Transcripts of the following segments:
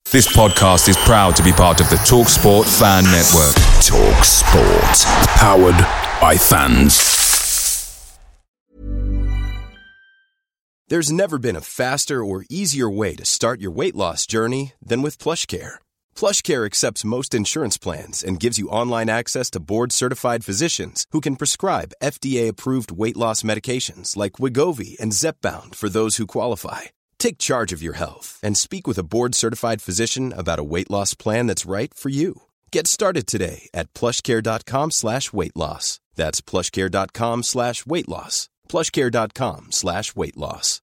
This podcast is proud to be part of the TalkSport Fan Network. TalkSport. Powered by fans. There's never been a faster or easier way to start your weight loss journey than with PlushCare. PlushCare accepts most insurance plans and gives you online access to board-certified physicians who can prescribe FDA-approved weight loss medications like Wegovy and Zepbound for those who qualify. Take charge of your health and speak with a board-certified physician about a weight loss plan that's right for you. Get started today at plushcare.com/weight loss. That's plushcare.com/weight loss. plushcare.com/weight loss.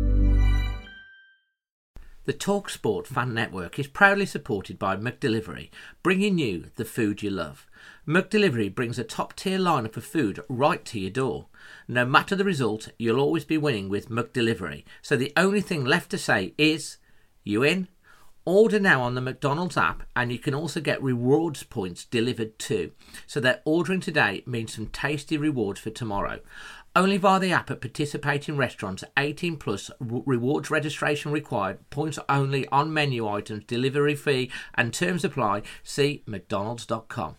The TalkSport Fan Network is proudly supported by McDelivery, bringing you the food you love. McDelivery brings a top-tier lineup of food right to your door. No matter the result, you'll always be winning with McDelivery. So the only thing left to say is, you in? Order now on the McDonald's app, and you can also get rewards points delivered too. So that ordering today means some tasty rewards for tomorrow. Only via the app at participating restaurants. 18 plus, rewards registration required, points only on menu items, delivery fee and terms apply. See mcdonalds.com.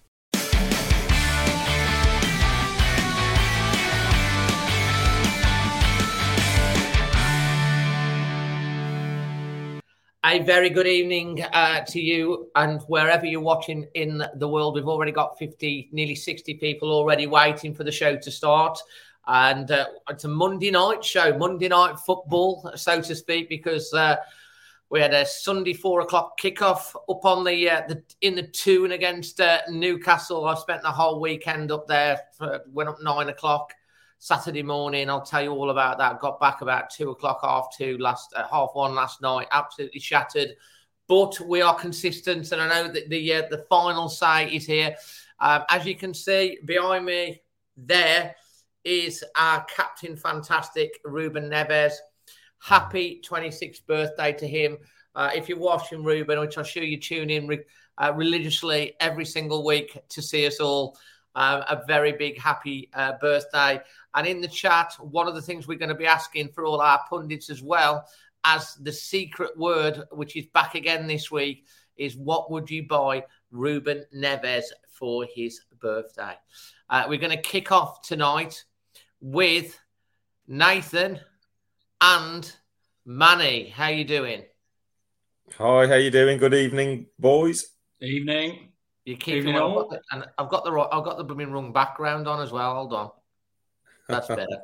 A very good evening to you, and wherever you're watching in the world. We've already got nearly 60 people already waiting for the show to start. And it's a Monday night show, Monday night football, so to speak, because we had a Sunday 4:00 kickoff up on in the Toon against Newcastle. I spent the whole weekend up there. Went up 9:00 Saturday morning. I'll tell you all about that. Got back about 2:00, 1:30 last night. Absolutely shattered, but we are consistent, and I know that the final say is here. As you can see behind me, there is our captain, fantastic Ruben Neves. Happy 26th birthday to him. If you're watching Ruben, which I'm sure you tune in religiously every single week to see us all, a very big happy birthday. And in the chat, one of the things we're going to be asking for all our pundits as well as the secret word, which is back again this week, is what would you buy Ruben Neves for his birthday? We're going to kick off tonight with Nathan and Manny. How you doing? Hi, how you doing? Good evening, boys. Evening. You're keeping on, and I've got the blooming wrong background on as well. Hold on, that's better.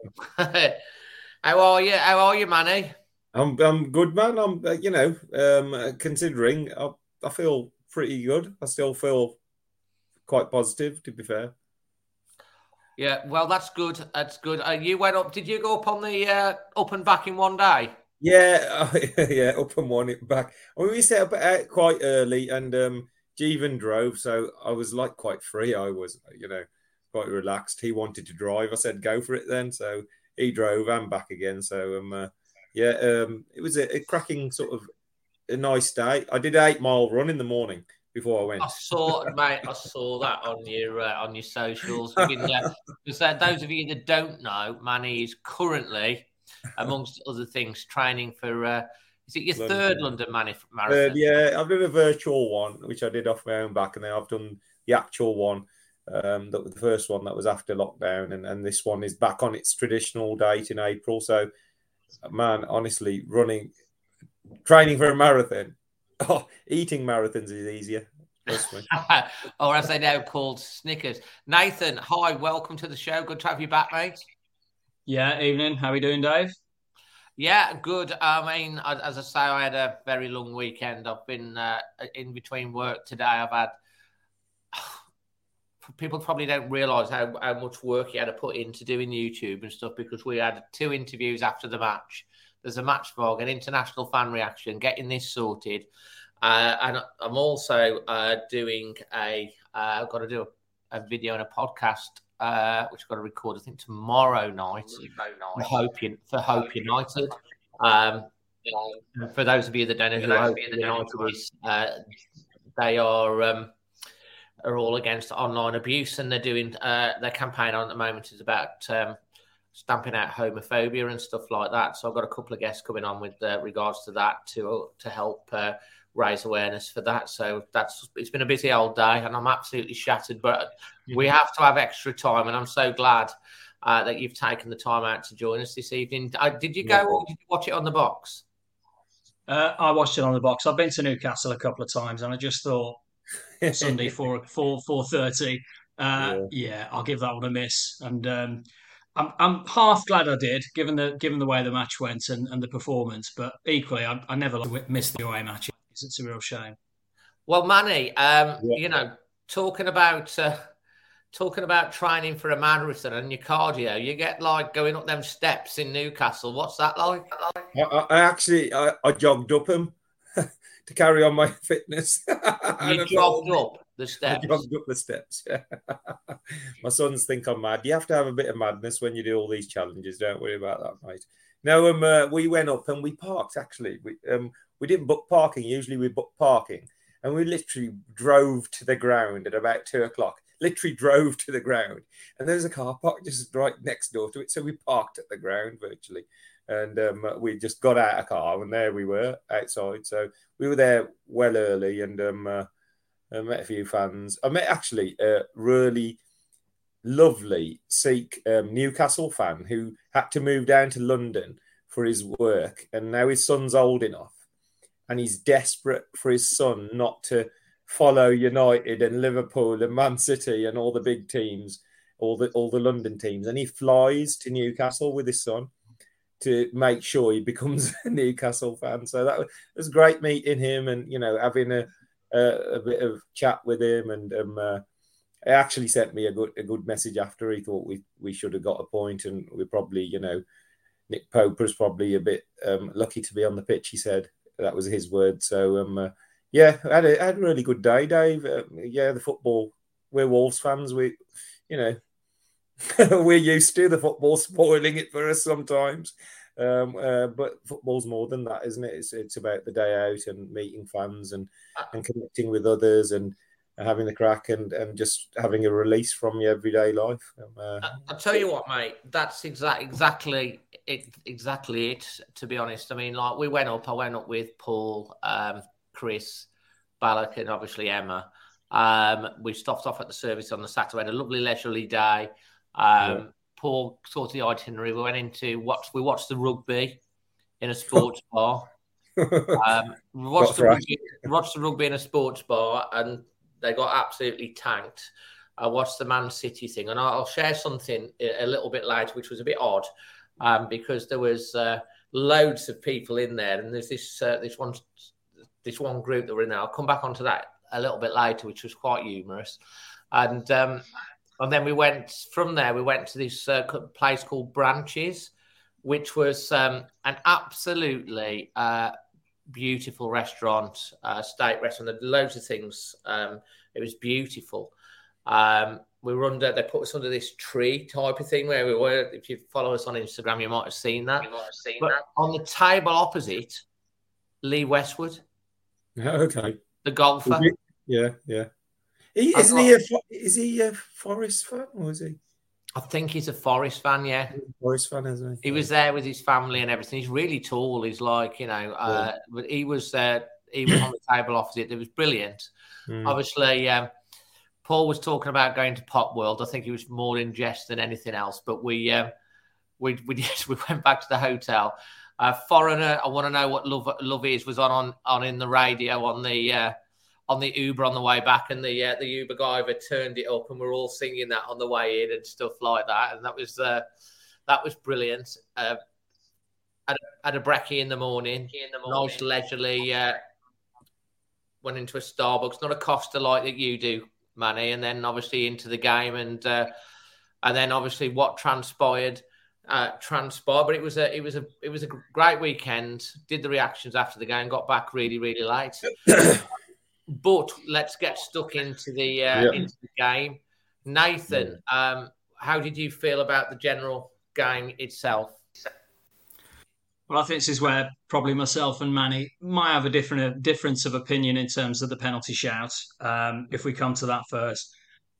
How are you? How are you, Manny? I'm good, man. I'm considering I feel pretty good. I still feel quite positive, to be fair. Yeah, well, that's good. That's good. You went up. Did you go up on the up and back in one day? Yeah, yeah, up and one back. I mean, we set up quite early, and Jeevan drove, so I was like quite free. I was, quite relaxed. He wanted to drive. I said, go for it then. So he drove and back again. So it was a cracking sort of a nice day. I did an 8-mile run in the morning before I went. I saw that on your socials. Because those of you that don't know, Manny is currently, amongst other things, training for. Is it your third London Marathon? Yeah, I've done a virtual one, which I did off my own back, and then I've done the actual one. The first one that was after lockdown, and this one is back on its traditional date in April. So, man, honestly, training for a marathon. Oh, eating marathons is easier. Trust me. Or as they now called Snickers. Nathan, hi, welcome to the show. Good to have you back, mate. Yeah, evening. How are we doing, Dave? Yeah, good. I mean, as I say, I had a very long weekend. I've been in between work today. I've had... People probably don't realise how much work you had to put into doing YouTube and stuff, because we had 2 interviews after the match. There's a match vlog, an international fan reaction, getting this sorted. And I'm also doing I've got to do a video and a podcast, which I've got to record, I think, tomorrow night for Hope United. For those of you that don't know who Hope United is, they are all against online abuse, and they're doing their campaign on at the moment is about stamping out homophobia and stuff like that. So I've got a couple of guests coming on with regards to that to help raise awareness for that. So it's been a busy old day, and I'm absolutely shattered. But we have to have extra time, and I'm so glad that you've taken the time out to join us this evening. Did you go or did you watch it on the box? I watched it on the box. I've been to Newcastle a couple of times, and I just thought Sunday 4:30. I'll give that one a miss. And I'm half glad I did, given the way the match went and the performance. But equally, I never like to miss the away match. It's a real shame. Well, Manny, talking about training for a marathon and your cardio, you get like going up them steps in Newcastle. What's that like? I jogged up them to carry on my fitness. You jogged up the steps? I jogged up the steps, yeah. My sons think I'm mad. You have to have a bit of madness when you do all these challenges. Don't worry about that, mate. No, we went up and we parked, actually. We didn't book parking. Usually we book parking. And we literally drove to the ground at about 2:00. Literally drove to the ground. And there was a car park just right next door to it. So we parked at the ground virtually. And we just got out of car and there we were outside. So we were there well early and I met a few fans. I met actually a really lovely Sikh Newcastle fan who had to move down to London for his work. And now his son's old enough and he's desperate for his son not to follow United and Liverpool and Man City and all the big teams, all the London teams. And he flies to Newcastle with his son to make sure he becomes a Newcastle fan. So that was great meeting him and, having a bit of chat with him. And he actually sent me a good message after. He thought we should have got a point and we probably, Nick Poper's probably a bit lucky to be on the pitch, he said. That was his word. So, I had a really good day, Dave. The football, we're Wolves fans. We're used to the football spoiling it for us sometimes. But football's more than that, isn't it? It's about the day out and meeting fans and connecting with others and having the crack and just having a release from your everyday life. I'll tell you what, mate, that's exactly it, to be honest. I mean, like I went up with Paul, Chris, Balak and obviously Emma. We stopped off at the service on the Saturday, had a lovely leisurely day. Paul sorted the itinerary. We watched the rugby in a sports bar. Watched the rugby in a sports bar and they got absolutely tanked. I watched the Man City thing and I'll share something a little bit later, which was a bit odd because there was loads of people in there and there's this one group that were in there. I'll come back onto that a little bit later, which was quite humorous. And then we went to this place called Branches, which was an absolutely beautiful restaurant, steak restaurant. There were loads of things. It was beautiful. They put us under this tree type of thing where we were. If you follow us on Instagram, you might have seen that. On the table opposite, Lee Westwood. Okay. The golfer. Yeah. Is he a Forest fan or is he? I think he's a Forest fan, yeah. Forest fan, isn't he? He was there with his family and everything. He's really tall. He's like, but he was on the table opposite. It was brilliant. Obviously, Paul was talking about going to Pop World. I think he was more in jest than anything else. But we went back to the hotel. Foreigner, I want to know what love is was on in the radio on the Uber on the way back, and the Uber driver turned it up, and we're all singing that on the way in and stuff like that, and that was brilliant. Had a brekkie in the morning, nice leisurely. Went into a Starbucks, not a Costa like that you do, Manny, and then obviously into the game, and then obviously what transpired. But it was a great weekend. Did the reactions after the game, got back really, really late. But let's get stuck into the game. Nathan, how did you feel about the general game itself? Well, I think this is where probably myself and Manny might have a difference of opinion in terms of the penalty shout. If we come to that first,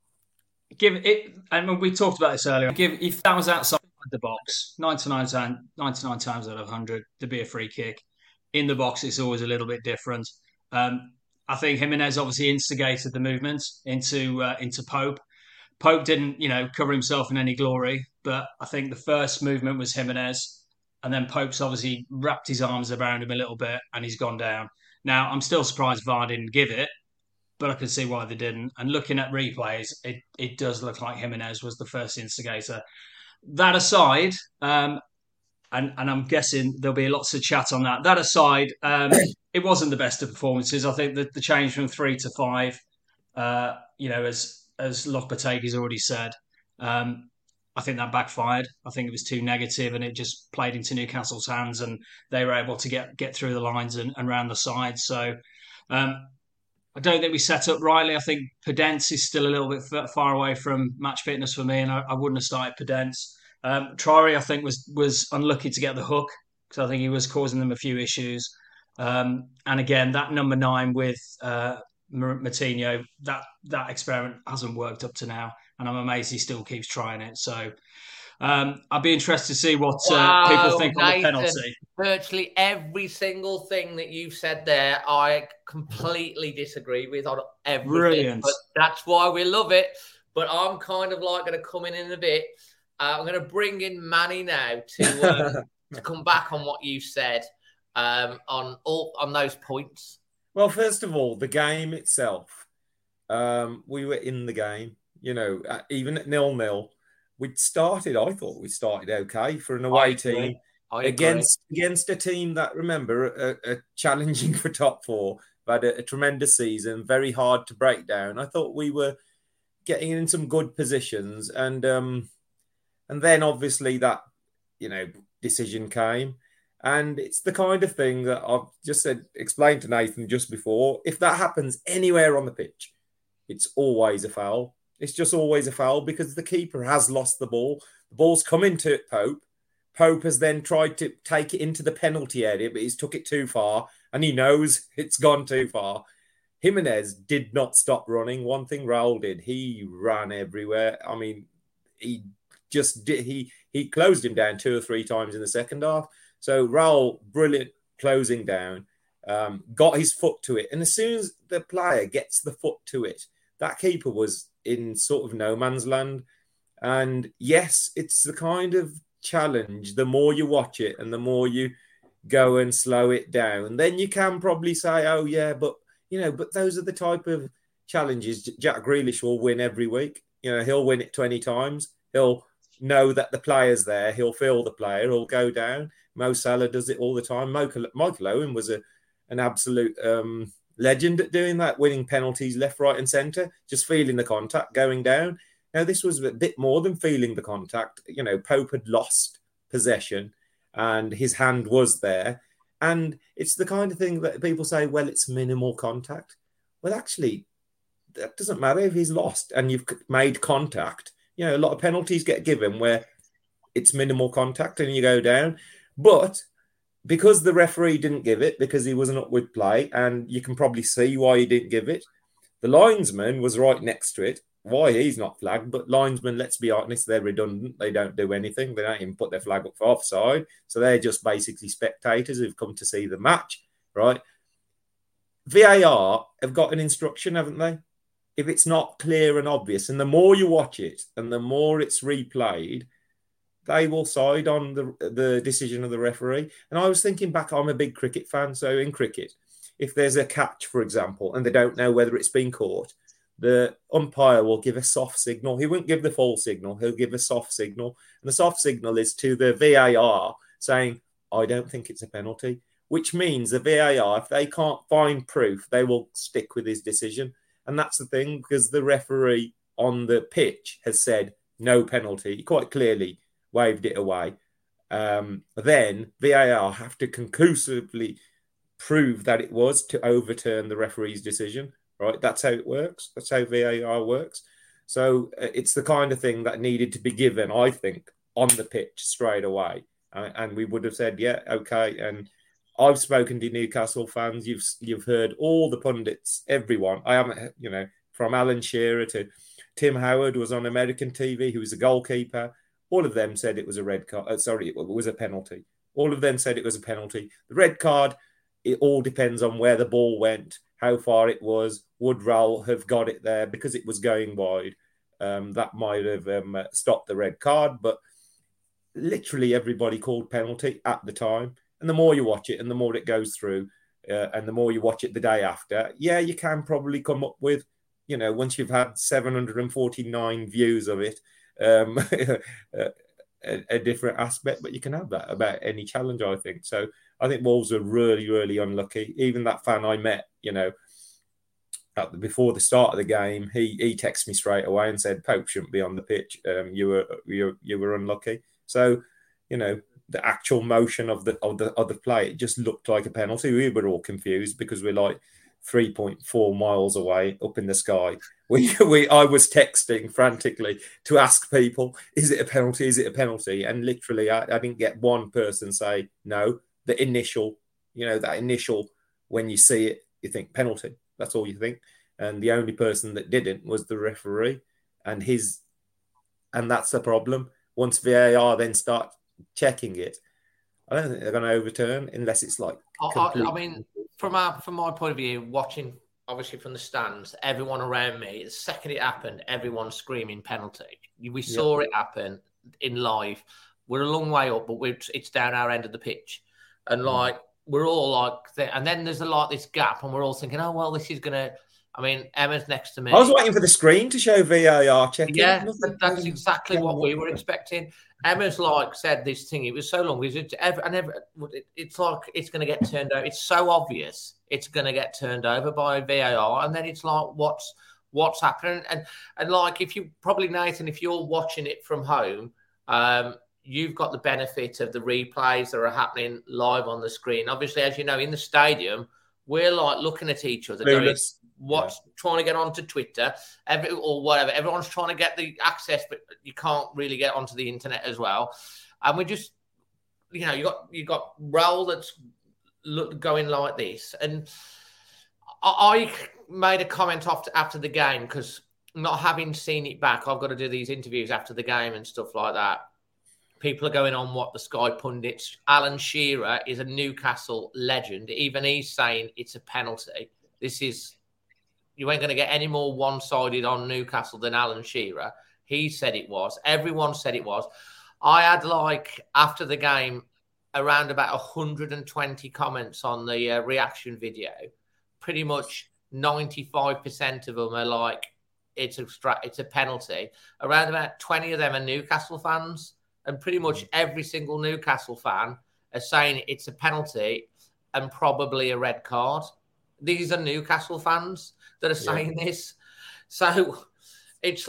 and we talked about this earlier. If that was outside the box, 99 times out of 100, there'd be a free kick. In the box, it's always a little bit different. I think Jimenez obviously instigated the movement into Pope. Pope didn't, cover himself in any glory, but I think the first movement was Jimenez, and then Pope's obviously wrapped his arms around him a little bit, and he's gone down. Now, I'm still surprised VAR didn't give it, but I can see why they didn't. And looking at replays, it does look like Jimenez was the first instigator. That aside, and I'm guessing there'll be lots of chat on that. That aside, it wasn't the best of performances. I think that the change from 3 to 5, as Lopetegui's already said, I think that backfired. I think it was too negative, and it just played into Newcastle's hands, and they were able to get through the lines and round the sides. So I don't think we set up rightly. I think Podence is still a little bit far away from match fitness for me, and I wouldn't have started Podence. Traore, I think, was unlucky to get the hook because I think he was causing them a few issues. And again, that number 9 with Moutinho, that experiment hasn't worked up to now, and I'm amazed he still keeps trying it. So I'd be interested to see what people think on the penalty. Virtually every single thing that you've said there, I completely disagree with on everything. Brilliant. But that's why we love it. But I'm kind of like going to come in a bit. I'm going to bring in Manny now to come back on what you said on those points. Well, first of all, the game itself, we were in the game. Even at 0-0, I thought we started okay for an away team against a team that, remember, are challenging for top 4. Had a tremendous season, very hard to break down. I thought we were getting in some good positions, and then obviously that decision came, and it's the kind of thing that I've just explained to Nathan just before. If that happens anywhere on the pitch, it's always a foul. It's just always a foul because the keeper has lost the ball. The ball's come into Pope. Pope has then tried to take it into the penalty area, but he's took it too far, and he knows it's gone too far. Jimenez did not stop running. One thing Raul did, he ran everywhere. I mean, he just did. He closed him down 2 or 3 times in the second half. So Raul, brilliant closing down, got his foot to it. And as soon as the player gets the foot to it, that keeper was in sort of no man's land. And yes, it's the kind of challenge. The more you watch it and the more you go and slow it down, then you can probably say, oh yeah, but those are the type of challenges Jack Grealish will win every week. He'll win it 20 times. He'll know that the player's there. He'll feel the player. He'll go down. Mo Salah does it all the time. Michael Owen was an absolute legend at doing that, winning penalties left, right and centre, just feeling the contact, going down. Now, this was a bit more than feeling the contact. Pope had lost possession and his hand was there. And it's the kind of thing that people say, well, it's minimal contact. Well, actually, that doesn't matter if he's lost and you've made contact. A lot of penalties get given where it's minimal contact and you go down. But because the referee didn't give it, because he wasn't up with play, and you can probably see why he didn't give it, the linesman was right next to it. Why he's not flagged, but linesmen, let's be honest, they're redundant. They don't do anything. They don't even put their flag up for offside. So they're just basically spectators who've come to see the match, right? VAR have got an instruction, haven't they? If it's not clear and obvious, and the more you watch it and the more it's replayed, they will side on the decision of the referee. And I was thinking back, I'm a big cricket fan. So in cricket, if there's a catch, for example, and they don't know whether it's been caught, the umpire will give a soft signal. He won't give the full signal. He'll give a soft signal. And the soft signal is to the VAR saying, I don't think it's a penalty, which means the VAR, if they can't find proof, they will stick with his decision. And that's the thing, because the referee on the pitch has said no penalty. He quite clearly waved it away. Then VAR have to conclusively prove that it was to overturn the referee's decision. Right, that's how it works. That's how VAR works. So it's the kind of thing that needed to be given, I think, on the pitch straight away. And we would have said, yeah, okay. And I've spoken to Newcastle fans. You've heard all the pundits, everyone. I haven't, from Alan Shearer to Tim Howard was on American TV, who was a goalkeeper. All of them said it was a red card. It was a penalty. All of them said it was a penalty. The red card it all depends on where the ball went, how far it was. Would Raul have got it there because it was going wide? That might have stopped the red card, but literally everybody called penalty at the time. And the more you watch it and the more it goes through and the more you watch it the day after, you can probably come up with, once you've had 749 views of it, a different aspect, but you can have that about any challenge, I think. So I think Wolves are really, really unlucky. Even that fan I met, before the start of the game, he texted me straight away and said Pope shouldn't be on the pitch. You were unlucky. So, the actual motion of the play, it just looked like a penalty. We were all confused because we're like 3.4 miles away up in the sky. I was texting frantically to ask people, is it a penalty? Is it a penalty? And literally, I didn't get one person say no. The initial, that initial, when you see it, you think penalty. That's all you think. And the only person that didn't was the referee. And that's the problem. Once VAR then start checking it, I don't think they're going to overturn unless it's like. I mean, from my point of view, watching obviously from the stands, everyone around me, the second it happened, everyone's screaming penalty. We saw it happen in live. We're a long way up, but it's down our end of the pitch, and we're all like, and then there's this gap, and we're all thinking, oh well, this is gonna. I mean, Emma's next to me. I was waiting for the screen to show VAR checking. Yeah, that's exactly what we were expecting. Emma's said this thing. It was so long. It's like it's going to get turned over. It's so obvious it's going to get turned over by VAR, and then it's like, what's happening? And if you probably, Nathan, if you're watching it from home, you've got the benefit of the replays that are happening live on the screen. Obviously, as you know, in the stadium, we're looking at each other, trying to get onto Twitter, or whatever. Everyone's trying to get the access, but you can't really get onto the internet as well. And we just, you got Raul that's going like this. And I made a comment after the game because not having seen it back, I've got to do these interviews after the game and stuff like that. People are going on what the Sky pundits. Alan Shearer is a Newcastle legend. Even he's saying it's a penalty. You ain't going to get any more one-sided on Newcastle than Alan Shearer. He said it was. Everyone said it was. I had after the game, around about 120 comments on the reaction video. Pretty much 95% of them are it's a penalty. Around about 20 of them are Newcastle fans. And pretty much every single Newcastle fan are saying it's a penalty and probably a red card. These are Newcastle fans that are saying this. So it's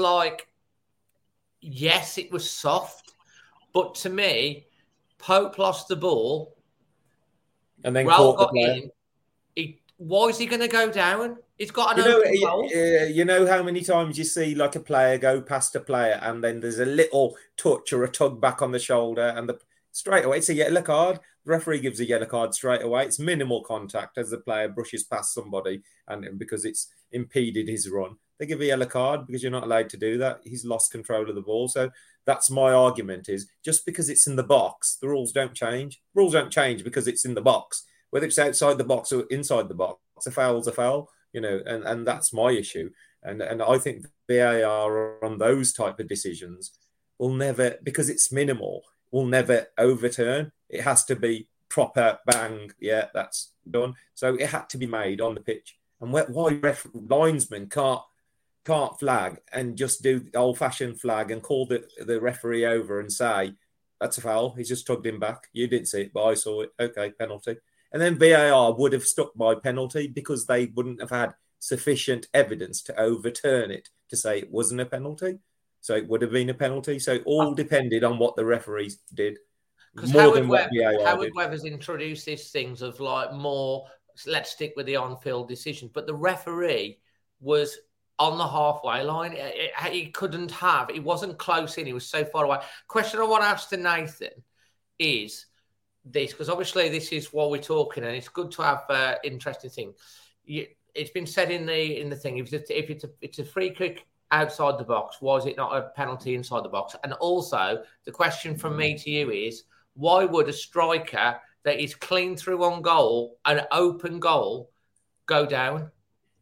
yes, it was soft. But to me, Pope lost the ball. And then Raul got in. Why is he going to go down? He's got an open goal. You know how many times you see a player go past a player and then there's a little touch or a tug back on the shoulder and straight away it's a yellow card. The referee gives a yellow card straight away. It's minimal contact as the player brushes past somebody and because it's impeded his run. They give a yellow card because you're not allowed to do that. He's lost control of the ball. So that's my argument is just because it's in the box, the rules don't change. Rules don't change because it's in the box. Whether it's outside the box or inside the box, a foul's a foul, and that's my issue. And I think VAR on those type of decisions will never, because it's minimal, will never overturn. It has to be proper bang. Yeah, that's done. So it had to be made on the pitch. And why linesmen can't flag and just do the old-fashioned flag and call the referee over and say, that's a foul. He's just tugged him back. You didn't see it, but I saw it. Okay, penalty. And then VAR would have stuck by penalty because they wouldn't have had sufficient evidence to overturn it to say it wasn't a penalty. So it would have been a penalty. So it all depended on what the referees did. More than what VAR did. Howard Webb's introduced these things of more, let's stick with the on-field decision. But the referee was on the halfway line. He wasn't close in. He was so far away. Question I want to ask to Nathan is this, because obviously this is what we're talking, and it's good to have interesting thing. It's been said in the thing, if it's a free kick outside the box, why is it not a penalty inside the box? And also the question from me to you is, why would a striker that is clean through on goal, an open goal, go down?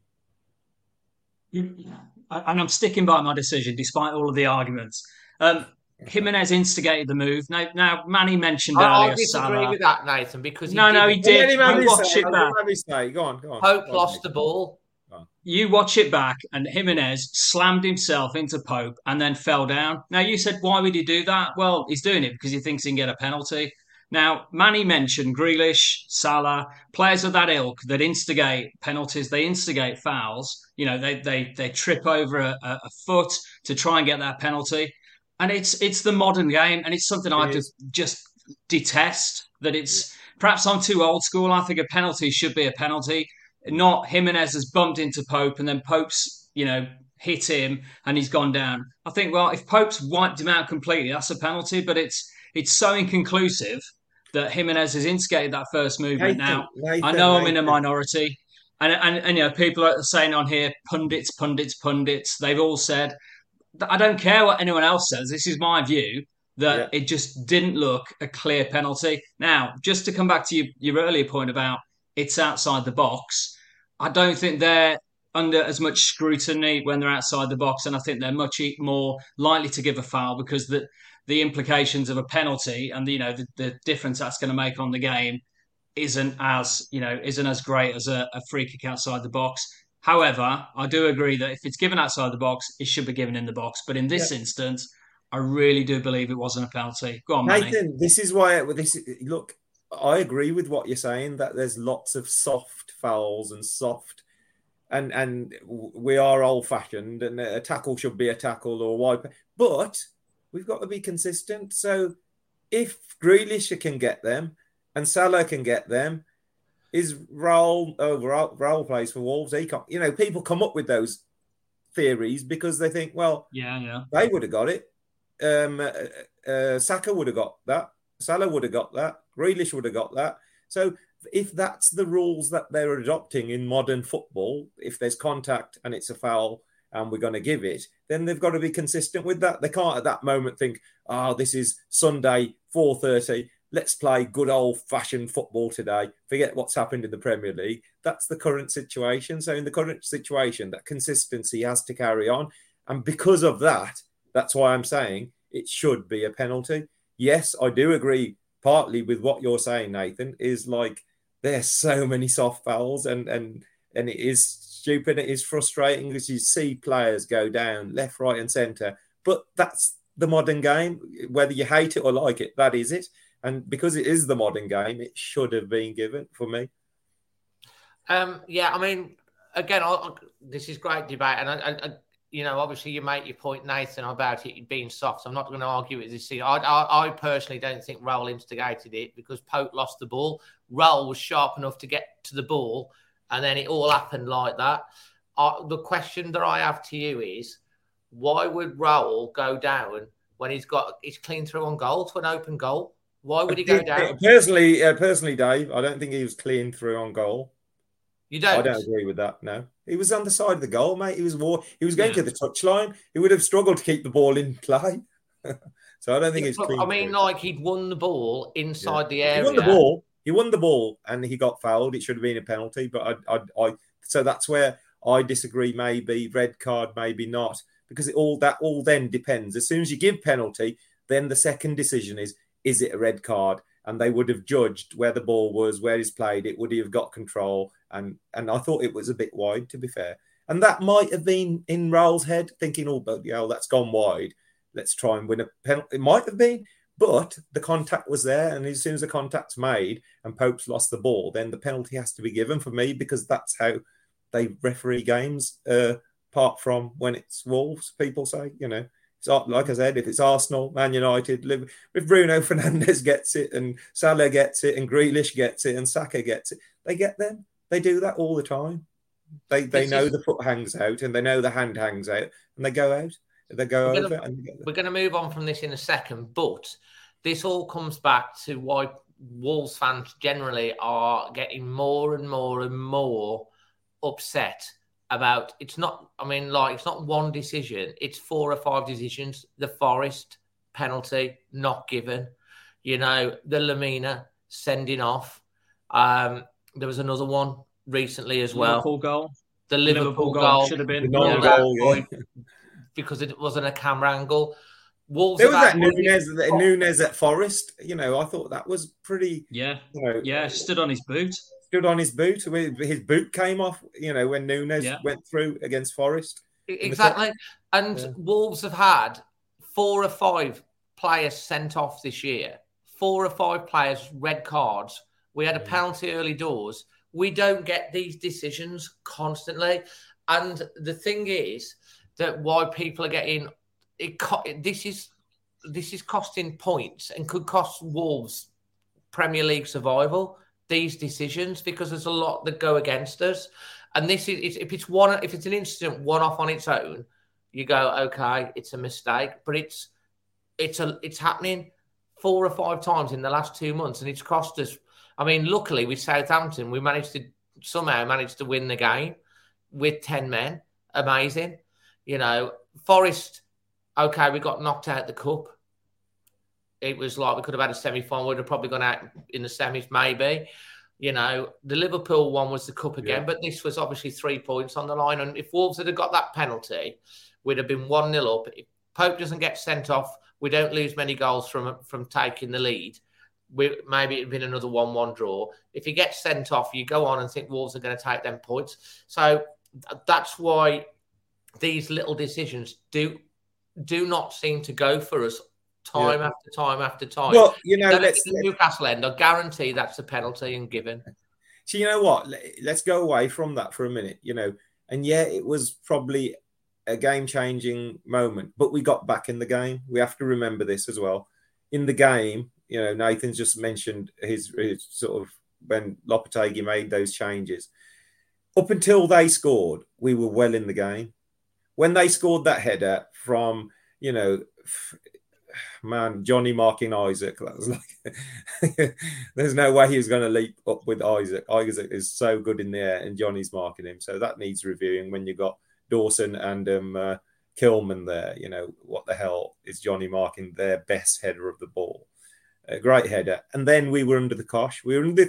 And I'm sticking by my decision despite all of the arguments. Jimenez instigated the move. Now Manny mentioned earlier I disagree Salah. with that, Nathan, because he did. You watch it back. Go on. Pope lost the ball. You watch it back, and Jimenez slammed himself into Pope and then fell down. Now, you said, why would he do that? Well, he's doing it because he thinks he can get a penalty. Now, Manny mentioned Grealish, Salah, players of that ilk that instigate penalties, they instigate fouls. You know, they trip over a foot to try and get that penalty. And it's the modern game, and it's something I just detest. That it's perhaps I'm too old school. I think a penalty should be a penalty, not Jimenez has bumped into Pope and then Pope's hit him and he's gone down. I think, well, if Pope's wiped him out completely, that's a penalty. But it's so inconclusive that Jimenez has instigated that first movement. Nathan, I know I'm in a minority, and people are saying on here, pundits. They've all said, I don't care what anyone else says. This is my view that it just didn't look a clear penalty. Now, just to come back to your earlier point about it's outside the box, I don't think they're under as much scrutiny when they're outside the box, and I think they're much more likely to give a foul because the implications of a penalty and the difference that's going to make on the game isn't as great as a free kick outside the box. However, I do agree that if it's given outside the box, it should be given in the box. But in this instance, I really do believe it wasn't a penalty. Go on, Nathan. Manny. This is why look. I agree with what you're saying that there's lots of soft fouls and soft, and we are old fashioned, and a tackle should be a tackle or a wipe. But we've got to be consistent. So if Grealish can get them and Salah can get them, is Raul plays for Wolves? He can't. People come up with those theories because they think, well, they would have got it. Saka would have got that. Salah would have got that. Grealish would have got that. So if that's the rules that they're adopting in modern football, if there's contact and it's a foul and we're going to give it, then they've got to be consistent with that. They can't at that moment think, this is Sunday, 4:30. Let's play good old-fashioned football today. Forget what's happened in the Premier League. That's the current situation. So in the current situation, that consistency has to carry on. And because of that, that's why I'm saying it should be a penalty. Yes, I do agree partly with what you're saying, Nathan, is like there's so many soft fouls and it is stupid. It is frustrating because you see players go down left, right and centre. But that's the modern game. Whether you hate it or like it, that is it. And because it is the modern game, it should have been given for me. I mean, again, this is great debate. And I obviously you make your point, Nathan, about it being soft. I'm not going to argue with this. I personally don't think Raul instigated it because Pope lost the ball. Raul was sharp enough to get to the ball, and then it all happened like that. The question that I have to you is, why would Raul go down when he's clean through on goal to an open goal? Why would he go down? Personally, Dave, I don't think he was clean through on goal. You don't? I don't agree with that, no. He was on the side of the goal, mate. He was going to the touchline. He would have struggled to keep the ball in play. So I don't think he's clean. I mean, he'd won the ball inside the area. He won the ball and he got fouled. It should have been a penalty. But so that's where I disagree. Maybe red card, maybe not. Because that all then depends. As soon as you give penalty, then the second decision is it a red card? And they would have judged where the ball was, where he's played it, would he have got control? And I thought it was a bit wide, to be fair. And that might have been in Raul's head, thinking, that's gone wide. Let's try and win a penalty. It might have been, but the contact was there. And as soon as the contact's made and Pope's lost the ball, then the penalty has to be given for me because that's how they referee games, apart from when it's Wolves, people say, It's like I said, if it's Arsenal, Man United, if Bruno Fernandes gets it and Salah gets it and Grealish gets it and Saka gets it, they get them. They do that all the time. They know the foot hangs out and they know the hand hangs out and they go out. They go over. We're going to move on from this in a second, but this all comes back to why Wolves fans generally are getting more and more and more upset about it's not one decision, it's 4 or 5 decisions. The Forest penalty not given, the Lamina sending off. There was another one recently as well. Liverpool goal. The Liverpool goal should have been goal, because it wasn't a camera angle. Wolves. There was that Nunes at Forest. I thought that was pretty. Yeah. Stood on his boot. His boot came off. When Nunes went through against Forest. Exactly. And Wolves have had 4 or 5 players sent off this year. 4 or 5 players, red cards. We had a penalty early doors. We don't get these decisions constantly. And the thing is that why people are getting this is costing points and could cost Wolves Premier League survival, these decisions, because there's a lot that go against us. And this is if it's an incident one off on its own, you go, okay, it's a mistake. But it's happening 4 or 5 times in the last 2 months, and it's cost us. I mean, luckily with Southampton, we somehow managed to win the game with 10 men. Amazing. Forest, okay, we got knocked out the cup. It was like we could have had a semi-final. We'd have probably gone out in the semis, maybe. The Liverpool one was the cup again, but this was obviously 3 points on the line. And if Wolves had got that penalty, we'd have been 1-0 up. If Pope doesn't get sent off, we don't lose many goals from taking the lead. Maybe it'd been another 1-1 draw. If he gets sent off, you go on and think Wolves are going to take them points. So that's why these little decisions do not seem to go for us time after time after time. Well, let's Newcastle end. I guarantee that's a penalty and given. So you know what? Let's go away from that for a minute. And it was probably a game-changing moment, but we got back in the game. We have to remember this as well. In the game, Nathan's just mentioned his sort of when Lopetegui made those changes. Up until they scored, we were well in the game. When they scored that header from, Johnny marking Isaac, that was like, there's no way he was going to leap up with Isaac. Isaac is so good in the air and Johnny's marking him. So that needs reviewing when you got Dawson and Kilman there. What the hell is Johnny marking their best header of the ball? A great header. And then we were under the cosh.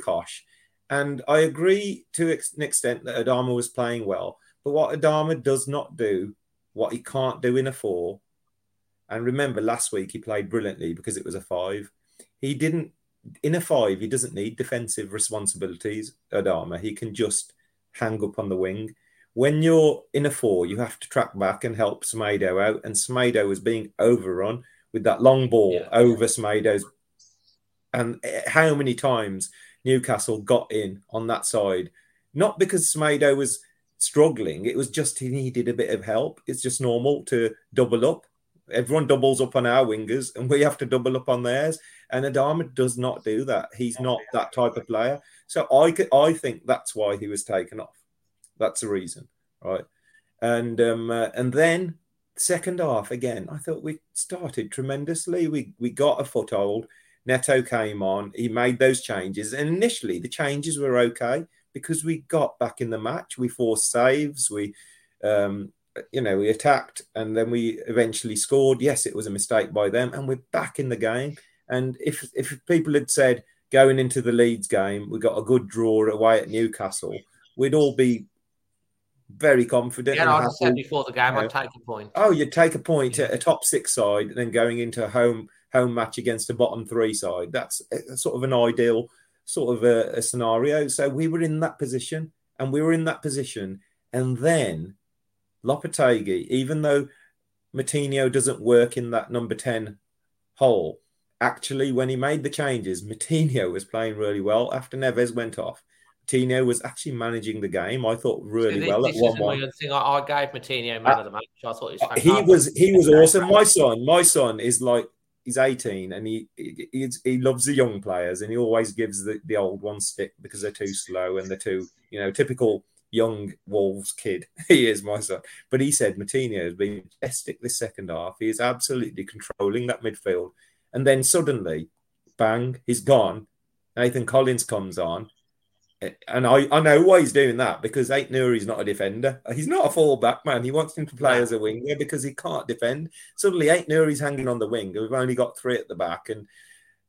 And I agree to an extent that Adama was playing well. But what Adama does not do, what he can't do in a 4, and remember last week he played brilliantly because it was a 5. In a 5, he doesn't need defensive responsibilities, Adama. He can just hang up on the wing. When you're in a 4, you have to track back and help Semedo out. And Semedo was being overrun with that long ball over Semedo's. And how many times Newcastle got in on that side? Not because Semedo was struggling. It was just he needed a bit of help. It's just normal to double up. Everyone doubles up on our wingers and we have to double up on theirs. And Adama does not do that. He's not that type of player. So I think that's why he was taken off. That's the reason, right? And then second half, again, I thought we started tremendously. We got a foothold. Neto came on. He made those changes. And initially, the changes were okay because we got back in the match. We forced saves. We attacked and then we eventually scored. Yes, it was a mistake by them and we're back in the game. And if people had said going into the Leeds game, we got a good draw away at Newcastle, we'd all be very confident. Yeah, I said before the game, I'd take a point. Oh, you'd take a point at a top 6 side and then going into a home match against a bottom 3 side. That's sort of an ideal sort of a scenario. So we were in that position and and then Lopetegui, even though Moutinho doesn't work in that number 10 hole, actually, when he made the changes, Moutinho was playing really well. After Neves went off, Moutinho was actually managing the game, I thought, really well at 1-1. I gave Moutinho man of the match. I thought he was awesome. My son is like, he's 18 and he loves the young players and he always gives the old ones stick because they're too slow and they're too, typical young Wolves kid. He is my son. But he said Moutinho has been majestic this second half. He is absolutely controlling that midfield. And then suddenly, bang, he's gone. Nathan Collins comes on. And I know why he's doing that, because Aït-Nouri's not a defender. He's not a full-back, man. He wants him to play as a winger because he can't defend. Suddenly, Aït-Nouri's hanging on the wing. We've only got 3 at the back. And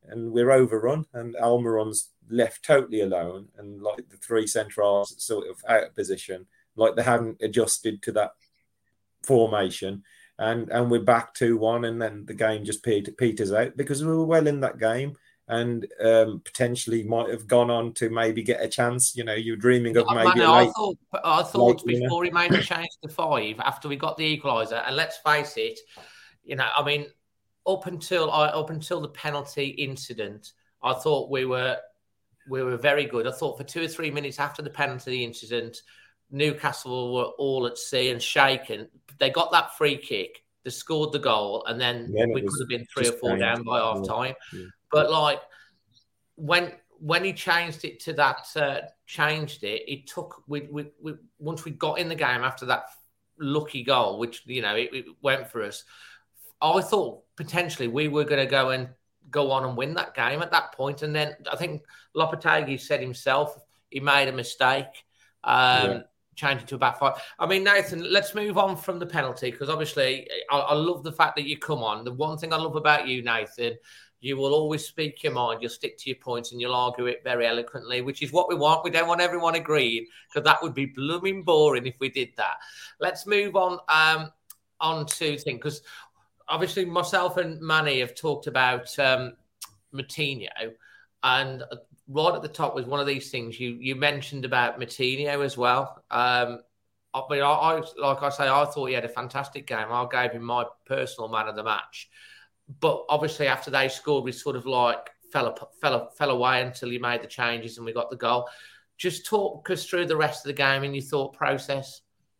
and we're overrun, and Almiron's left totally alone, and like the three centrals sort of out of position, like they haven't adjusted to that formation, and we're back 2-1, and then the game just peters out because we were well in that game, and potentially might have gone on to maybe get a chance. You're dreaming of maybe I thought before he made the change to 5 after we got the equaliser, and let's face it, I mean, up until the penalty incident, I thought we were very good. I thought for 2 or 3 minutes after the penalty incident, Newcastle were all at sea and shaken. They got that free kick, they scored the goal, and then we could have been 3 or 4 down by half time. Yeah. But like when he changed it to that, it took. We once we got in the game after that lucky goal, which it went for us. I thought potentially we were going to go on and win that game at that point, and then I think Lopetegui said himself he made a mistake, changing to a back 5. I mean, Nathan, let's move on from the penalty, because obviously I love the fact that you come on. The one thing I love about you, Nathan, you will always speak your mind. You'll stick to your points and you'll argue it very eloquently, which is what we want. We don't want everyone agreeing, because that would be blooming boring if we did that. Let's move on to things, because obviously myself and Manny have talked about Moutinho, and right at the top was one of these things you mentioned about Moutinho as well. I thought he had a fantastic game. I gave him my personal man of the match. But obviously after they scored, we sort of like fell away until he made the changes and we got the goal. Just talk us through the rest of the game and your thought process.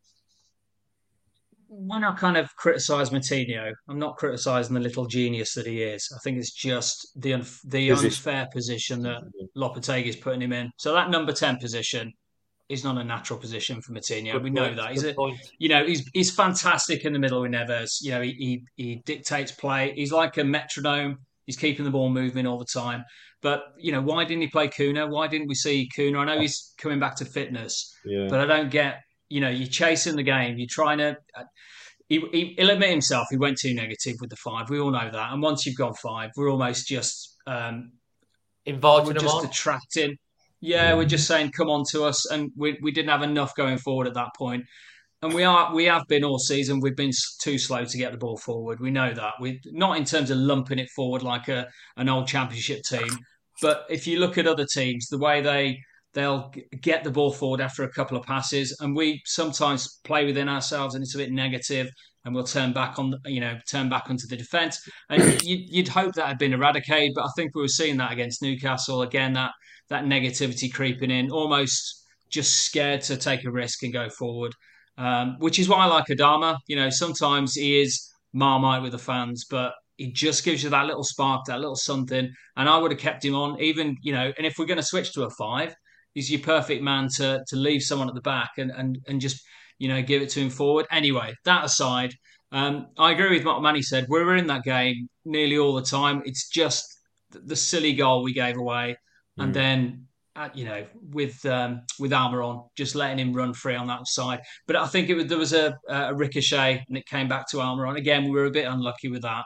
When I kind of criticise Moutinho, I'm not criticising the little genius that he is. I think it's just the unfair position that Lopetegui is putting him in. So that number 10 position is not a natural position for Moutinho. We know that. He's fantastic in the middle with Neves. He dictates play. He's like a metronome. He's keeping the ball moving all the time. But, why didn't he play Kuna? Why didn't we see Kuna? I know he's coming back to fitness, but I don't get, you're chasing the game. You're trying to... He'll admit himself, he went too negative with the 5. We all know that. And once you've gone 5, we're almost just... inviting them on. Attracting... Yeah, we're just saying, come on to us. And we didn't have enough going forward at that point. And we have been all season. We've been too slow to get the ball forward. We know that. We're not in terms of lumping it forward like an old championship team. But if you look at other teams, the way they'll get the ball forward after a couple of passes, and we sometimes play within ourselves and it's a bit negative, and we'll turn back onto the defence. And you'd hope that had been eradicated, but I think we were seeing that against Newcastle. Again, that negativity creeping in, almost just scared to take a risk and go forward, which is why I like Adama. Sometimes he is Marmite with the fans, but he just gives you that little spark, that little something. And I would have kept him on, even, and if we're going to switch to a 5, he's your perfect man to leave someone at the back and just, give it to him forward. Anyway, that aside, I agree with what Manny said. We were in that game nearly all the time. It's just the silly goal we gave away. And then, with Almiron, just letting him run free on that side. But I think there was a ricochet and it came back to Almiron. Again, we were a bit unlucky with that.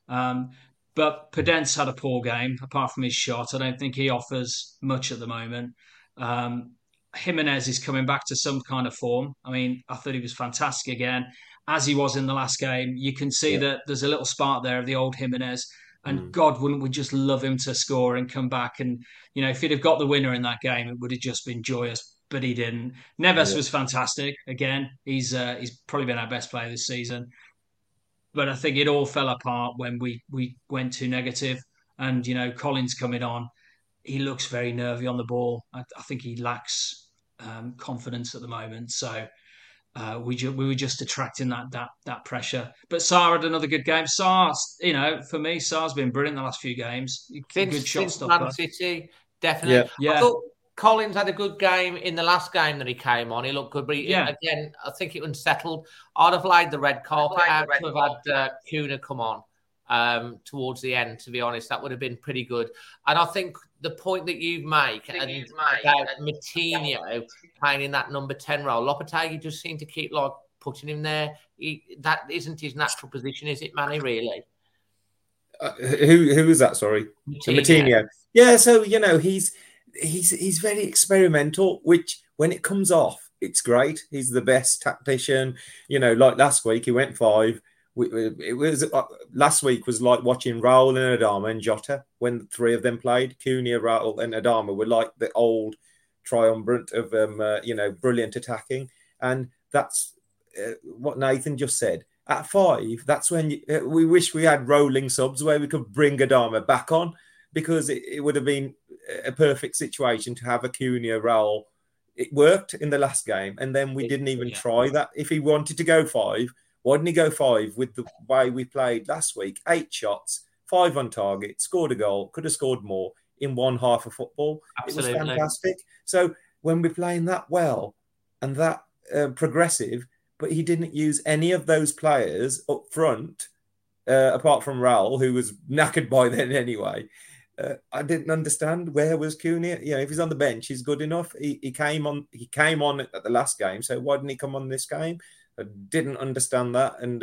But Podence had a poor game, apart from his shot. I don't think he offers much at the moment. Jimenez is coming back to some kind of form. I mean, I thought he was fantastic again, as he was in the last game. You can see that there's a little spark there of the old Jimenez. And God, wouldn't we just love him to score and come back? And, if he'd have got the winner in that game, it would have just been joyous, but he didn't. Neves was fantastic. Again, he's probably been our best player this season. But I think it all fell apart when we went too negative. And, Collins coming on, he looks very nervy on the ball. I think he lacks confidence at the moment. So we were just attracting that pressure. But Sarr had another good game. Sarr, for me, Sarr's been brilliant the last few games. Good shot stopper. Man City, definitely. Yeah. I thought Collins had a good game in the last game that he came on. He looked good, but again, I think it unsettled. I'd have laid the red carpet out to have had Kuna come on towards the end, to be honest. That would have been pretty good. And I think the point that you make about Moutinho playing in that number 10 role, Lopetegui just seemed to keep putting him there. That isn't his natural position, is it, Manny, really? Who was that? Sorry, Moutinho. Yeah, so he's very experimental. Which when it comes off, it's great. He's the best tactician. Like last week, he went 5. It was last week was like watching Raul and Adama and Jota when the 3 of them played. Cunha, Raul, and Adama were like the old triumvirate of brilliant attacking, and that's what Nathan just said. At 5, that's when we wish we had rolling subs where we could bring Adama back on, because it would have been a perfect situation to have a Cunha, Raul. It worked in the last game, and then we didn't even try that. If he wanted to go 5, why didn't he go 5 with the way we played last week? 8 shots, 5 on target, scored a goal, could have scored more in one half of football. Absolutely. It was fantastic. So when we're playing that well and that progressive, but he didn't use any of those players up front, apart from Raul, who was knackered by then anyway. I didn't understand, where was Cunha. If he's on the bench, he's good enough. He came on at the last game, so why didn't he come on this game? I didn't understand that. And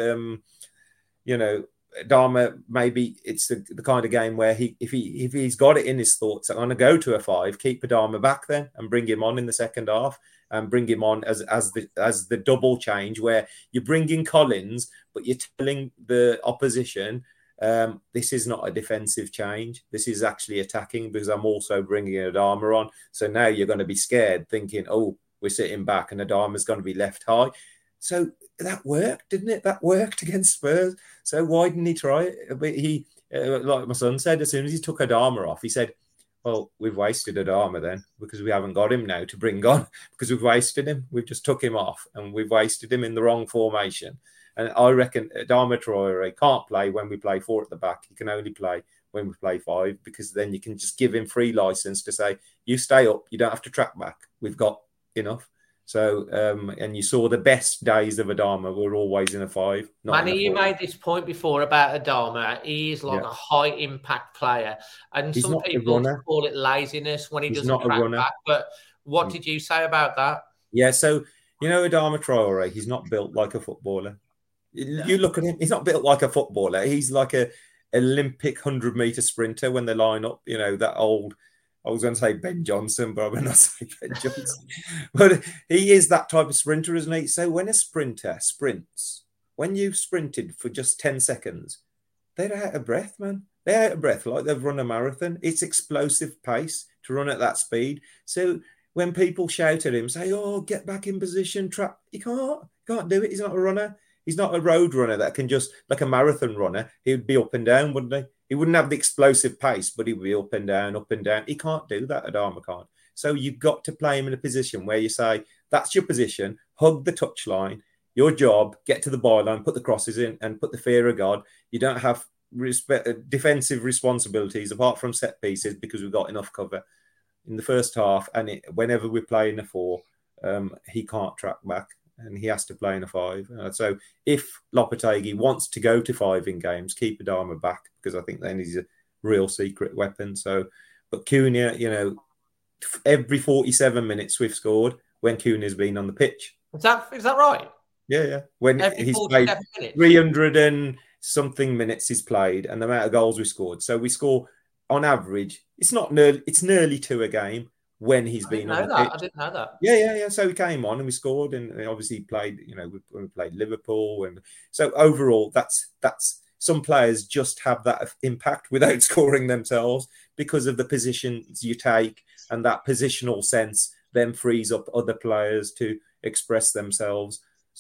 Adama, maybe it's the kind of game where if he's got it in his thoughts, I'm going to go to a 5, keep Adama back then and bring him on in the second half, and bring him on as the double change, where you're bringing Collins, but you're telling the opposition, this is not a defensive change. This is actually attacking, because I'm also bringing Adama on. So now you're going to be scared, thinking, oh, we're sitting back and Adama's going to be left high. So that worked, didn't it? That worked against Spurs. So why didn't he try it? But he, like my son said, as soon as he took Adama off, he said, well, we've wasted Adama then, because we haven't got him now to bring on, because we've wasted him. We've just took him off and we've wasted him in the wrong formation. And I reckon Adama Traore can't play when we play 4 at the back. He can only play when we play 5, because then you can just give him free license to say, you stay up, you don't have to track back. We've got enough. So, and you saw the best days of Adama were always in a 5. Manny, you made this point before about Adama. He's like a high impact player, and some people call it laziness when he doesn't track back. But what did you say about that? Yeah, so Adama Traore, he's not built like a footballer. You look at him; he's not built like a footballer. He's like a Olympic 100-meter sprinter when they line up. That old. I was going to say Ben Johnson, but I will not say Ben Johnson. But he is that type of sprinter, isn't he? So when a sprinter sprints, when you've sprinted for just 10 seconds, they're out of breath, man. They're out of breath like they've run a marathon. It's explosive pace to run at that speed. So when people shout at him, say, oh, get back in position, trap, he can't do it. He's not a runner. He's not a road runner that can just, like a marathon runner, he would be up and down, wouldn't he? He wouldn't have the explosive pace, but he would be up and down, up and down. He can't do that, Adama can't. So you've got to play him in a position where you say, that's your position, hug the touchline, your job, get to the byline, put the crosses in and put the fear of God. You don't have defensive responsibilities apart from set pieces, because we've got enough cover in the first half. And whenever we play in a 4, he can't track back. And he has to play in a 5. So if Lopetegui wants to go to 5 in games, keep Adama back, because I think then he's a real secret weapon. So, but Cunha, every 47 minutes we've scored when Cunha's been on the pitch. Is that right? Yeah. When he's played 300 and something minutes he's played, and the amount of goals we scored. So we score on average. It's nearly 2 a game. When he's been on the pitch. I didn't know that. Yeah. So he came on and we scored, and obviously played. When we played Liverpool, and so overall, that's some players just have that impact without scoring themselves, because of the positions you take, and that positional sense then frees up other players to express themselves.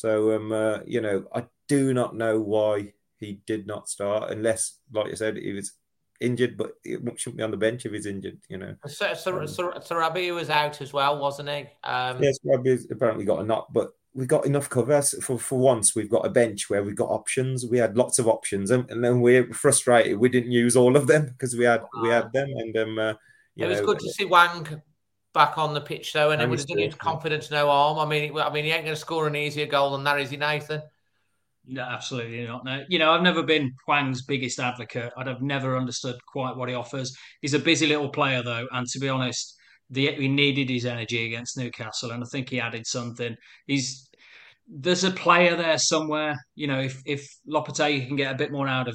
So I do not know why he did not start, unless, like I said, he was injured, but it shouldn't be on the bench if he's injured, So Sarabi was out as well, wasn't he? Yes, Sarabi's apparently got a knock, but we got enough cover for once. We've got a bench where we've got options. We had lots of options, and then we're frustrated we didn't use all of them, because we had them, and it was good to see Wang back on the pitch though, and it would have given him confidence, no harm. I mean, he ain't going to score an easier goal than that, is he, Nathan? No, absolutely not. No. I've never been Hwang's biggest advocate. I've never understood quite what he offers. He's a busy little player, though, and to be honest, he needed his energy against Newcastle, and I think he added something. There's a player there somewhere. If Lopetegui can get a bit more out of him,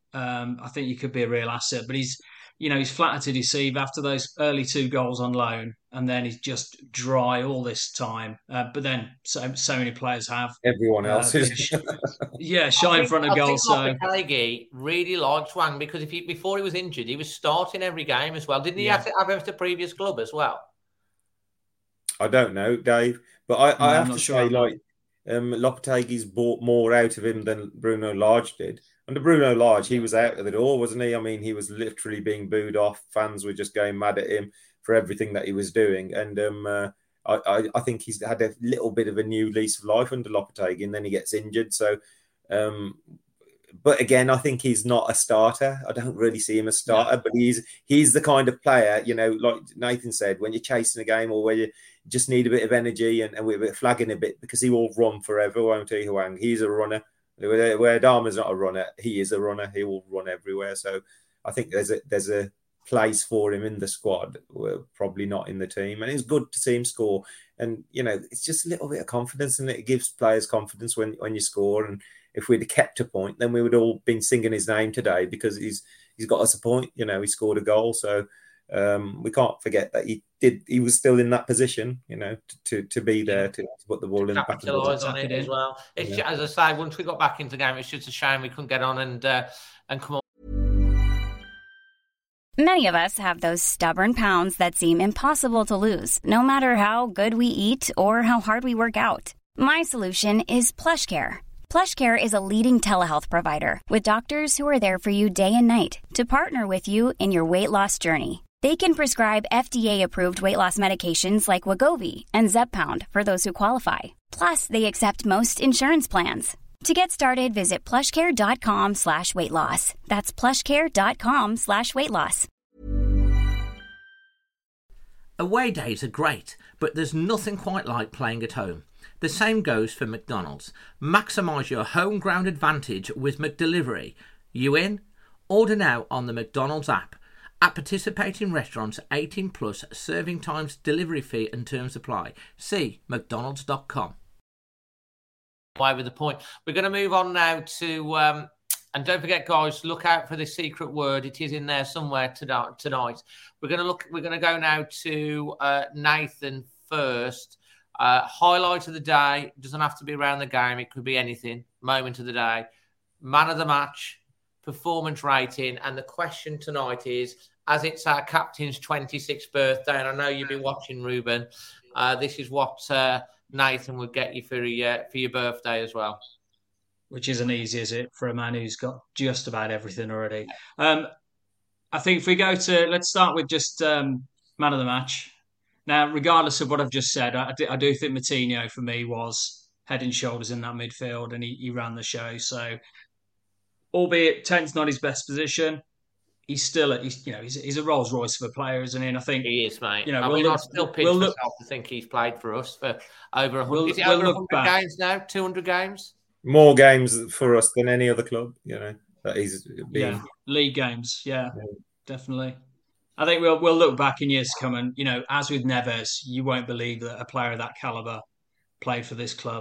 I think he could be a real asset. But he's flattered to deceive after those early 2 goals on loan, and then he's just dry all this time. But then so many players have. Everyone else is. Shy in front of goal. So Lopetegui really likes Hwang because before he was injured, he was starting every game as well. Didn't he have to have him at the previous club as well? I don't know, Dave, but I have to say, Lopetegui's bought more out of him than Bruno Lage did. Under Bruno Lage, he was out of the door, wasn't he? I mean, he was literally being booed off. Fans were just going mad at him for everything that he was doing. And I think he's had a little bit of a new lease of life under Lopetegui, and then he gets injured. So, but again, I think he's not a starter. I don't really see him as a starter, but he's the kind of player, like Nathan said, when you're chasing a game or where you just need a bit of energy and we're flagging a bit, because he will run forever, won't he, Hwang? He's a runner. Where Adama's not a runner, he is a runner. He will run everywhere. So I think there's a place for him in the squad, probably not in the team. And it's good to see him score. And, it's just a little bit of confidence, and it gives players confidence when you score. And if we'd have kept a point, then we would all been singing his name today, because he's got us a point. He scored a goal. So we can't forget that he was still in that position, to be there to put the ball in the back of the on it as well. It's just, as I say, once we got back into the game, it's just a shame we couldn't get on and come on. Many of us have those stubborn pounds that seem impossible to lose, no matter how good we eat or how hard we work out. My solution is PlushCare. PlushCare is a leading telehealth provider with doctors who are there for you day and night to partner with you in your weight loss journey. They can prescribe FDA-approved weight loss medications like Wegovy and Zepbound for those who qualify. Plus, they accept most insurance plans. To get started, visit plushcare.com/weightloss. That's plushcare.com/weightloss. Away days are great, but there's nothing quite like playing at home. The same goes for McDonald's. Maximise your home ground advantage with McDelivery. You in? Order now on the McDonald's app. At participating restaurants, 18 plus, serving times, delivery fee and terms apply. See mcdonalds.com. Why with the point? We're going to move on now to, and don't forget, guys, look out for the secret word. It is in there somewhere tonight. We're going to go now to Nathan first. Highlight of the day. Doesn't have to be around the game. It could be anything. Moment of the day. Man of the match. Performance rating. And the question tonight is, as it's our captain's 26th birthday, and I know you've been watching, Ruben, this is what Nathan would get you for your birthday as well. Which isn't easy, is it, for a man who's got just about everything already? I think if we go to, let's start with just man of the match. Now, regardless of what I've just said, I do think Moutinho for me was head and shoulders in that midfield, and he ran the show. So, albeit 10's not his best position, he's a Rolls Royce of a player, isn't he? And I think he is, mate. I still pinch myself to think he's played for us for over 100. Is it over 100 games now? 200 games? More games for us than any other club, that he's been. Yeah, league games, definitely. I think we'll look back in years to come, and as with Neves, you won't believe that a player of that caliber played for this club.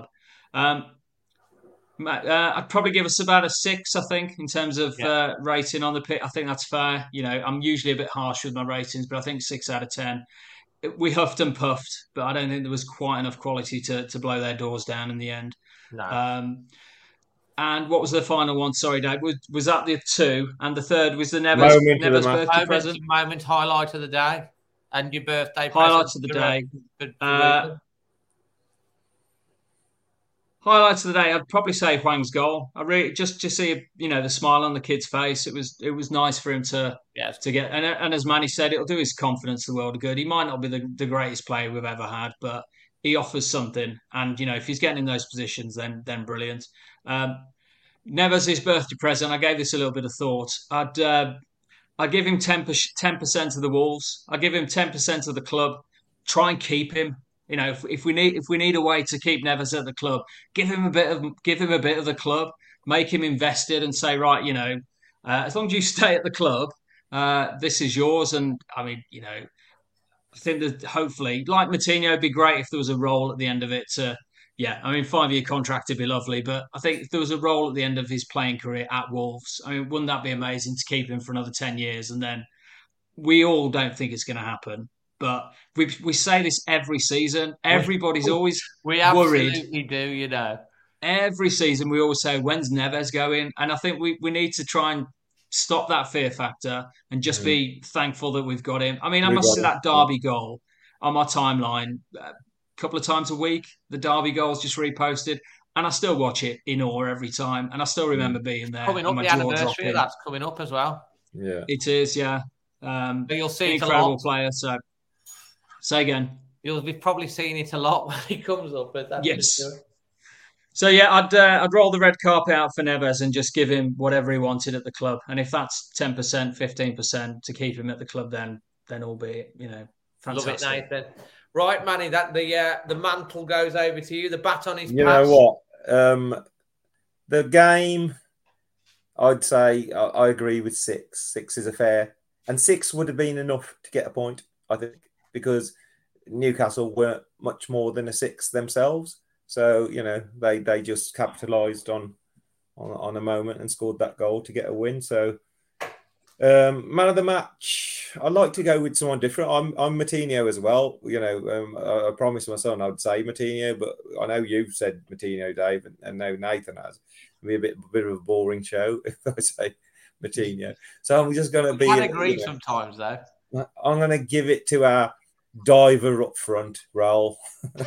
I'd probably give us about a 6, I think, in terms of rating on the pitch. I think that's fair. I'm usually a bit harsh with my ratings, but I think 6 out of 10. We huffed and puffed, but I don't think there was quite enough quality to blow their doors down in the end. No. And what was the final one? Sorry, Dave. Was that the 2? And the third was the Neves birthday present? Moment, highlight of the day. And your birthday highlights of the day. Highlights of the day, I'd probably say Hwang's goal. I really just to see the smile on the kid's face. It was nice for him to get. And as Manny said, it'll do his confidence the world of good. He might not be the greatest player we've ever had, but he offers something. And if he's getting in those positions, then brilliant. Neves, his birthday present. I gave this a little bit of thought. I'd give him 10% of the Wolves. I give him 10% of the club. Try and keep him. If we need a way to keep Neves at the club, give him a bit of the club, make him invested, and say, right, as long as you stay at the club, this is yours. And I mean, I think that hopefully, like Moutinho, it'd be great if there was a role at the end of it to Yeah, I mean, 5-year contract would be lovely, but I think if there was a role at the end of his playing career at Wolves, I mean, wouldn't that be amazing to keep him for another 10 years? And then we all don't think it's going to happen, but we say this every season. Everybody's always we worried. absolutely do. Every season, we always say, when's Neves going? And I think we need to try and stop that fear factor and just be thankful that we've got him. I mean, I must say that Derby goal on my timeline a couple of times a week. The Derby goal's just reposted, and I still watch it in awe every time. And I still remember being there. Coming up, the anniversary of that's coming up as well. Yeah, it is. Yeah, but you'll see an incredible player. So, say again. You'll be probably seeing it a lot when he comes up. But that's yes. So yeah, I'd roll the red carpet out for Neves and just give him whatever he wanted at the club. And if that's 10%, 15% to keep him at the club, then albeit, fantastic. Love it, Nathan. Right, Manny, that the mantle goes over to you. The baton is passed. You know what? The game, I'd say I agree with 6. 6 is a fair, and 6 would have been enough to get a point, I think, because Newcastle weren't much more than a 6 themselves. So, they just capitalised on a moment and scored that goal to get a win. So, man of the match, I'd like to go with someone different. I'm Moutinho as well. I promised my son I'd say Moutinho, but I know you've said Moutinho, Dave, and now Nathan has. It'll be a bit of a boring show if I say Moutinho. So I'm just going to be... I agree sometimes, though. I'm going to give it to our diver up front, Raul.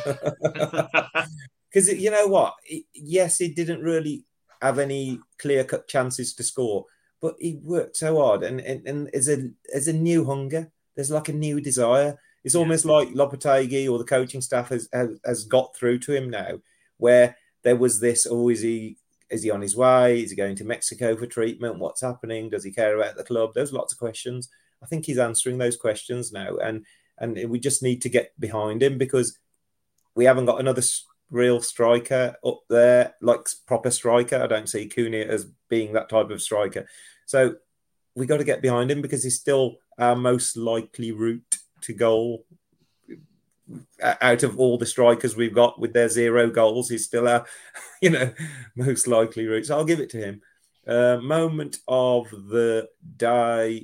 Because you know what? Yes, he didn't really have any clear-cut chances to score, but he worked so hard, and there's a new hunger. There's like a new desire. It's almost like Lopetegui or the coaching staff has got through to him now, where there was this: is he on his way? Is he going to Mexico for treatment? What's happening? Does he care about the club? There's lots of questions. I think he's answering those questions now, and we just need to get behind him because we haven't got another real striker up there, like proper striker. I don't see Cunha as being that type of striker. So we got to get behind him because he's still our most likely route to goal. Out of all the strikers we've got with their 0 goals, he's still our, most likely route. So I'll give it to him. Moment of the day,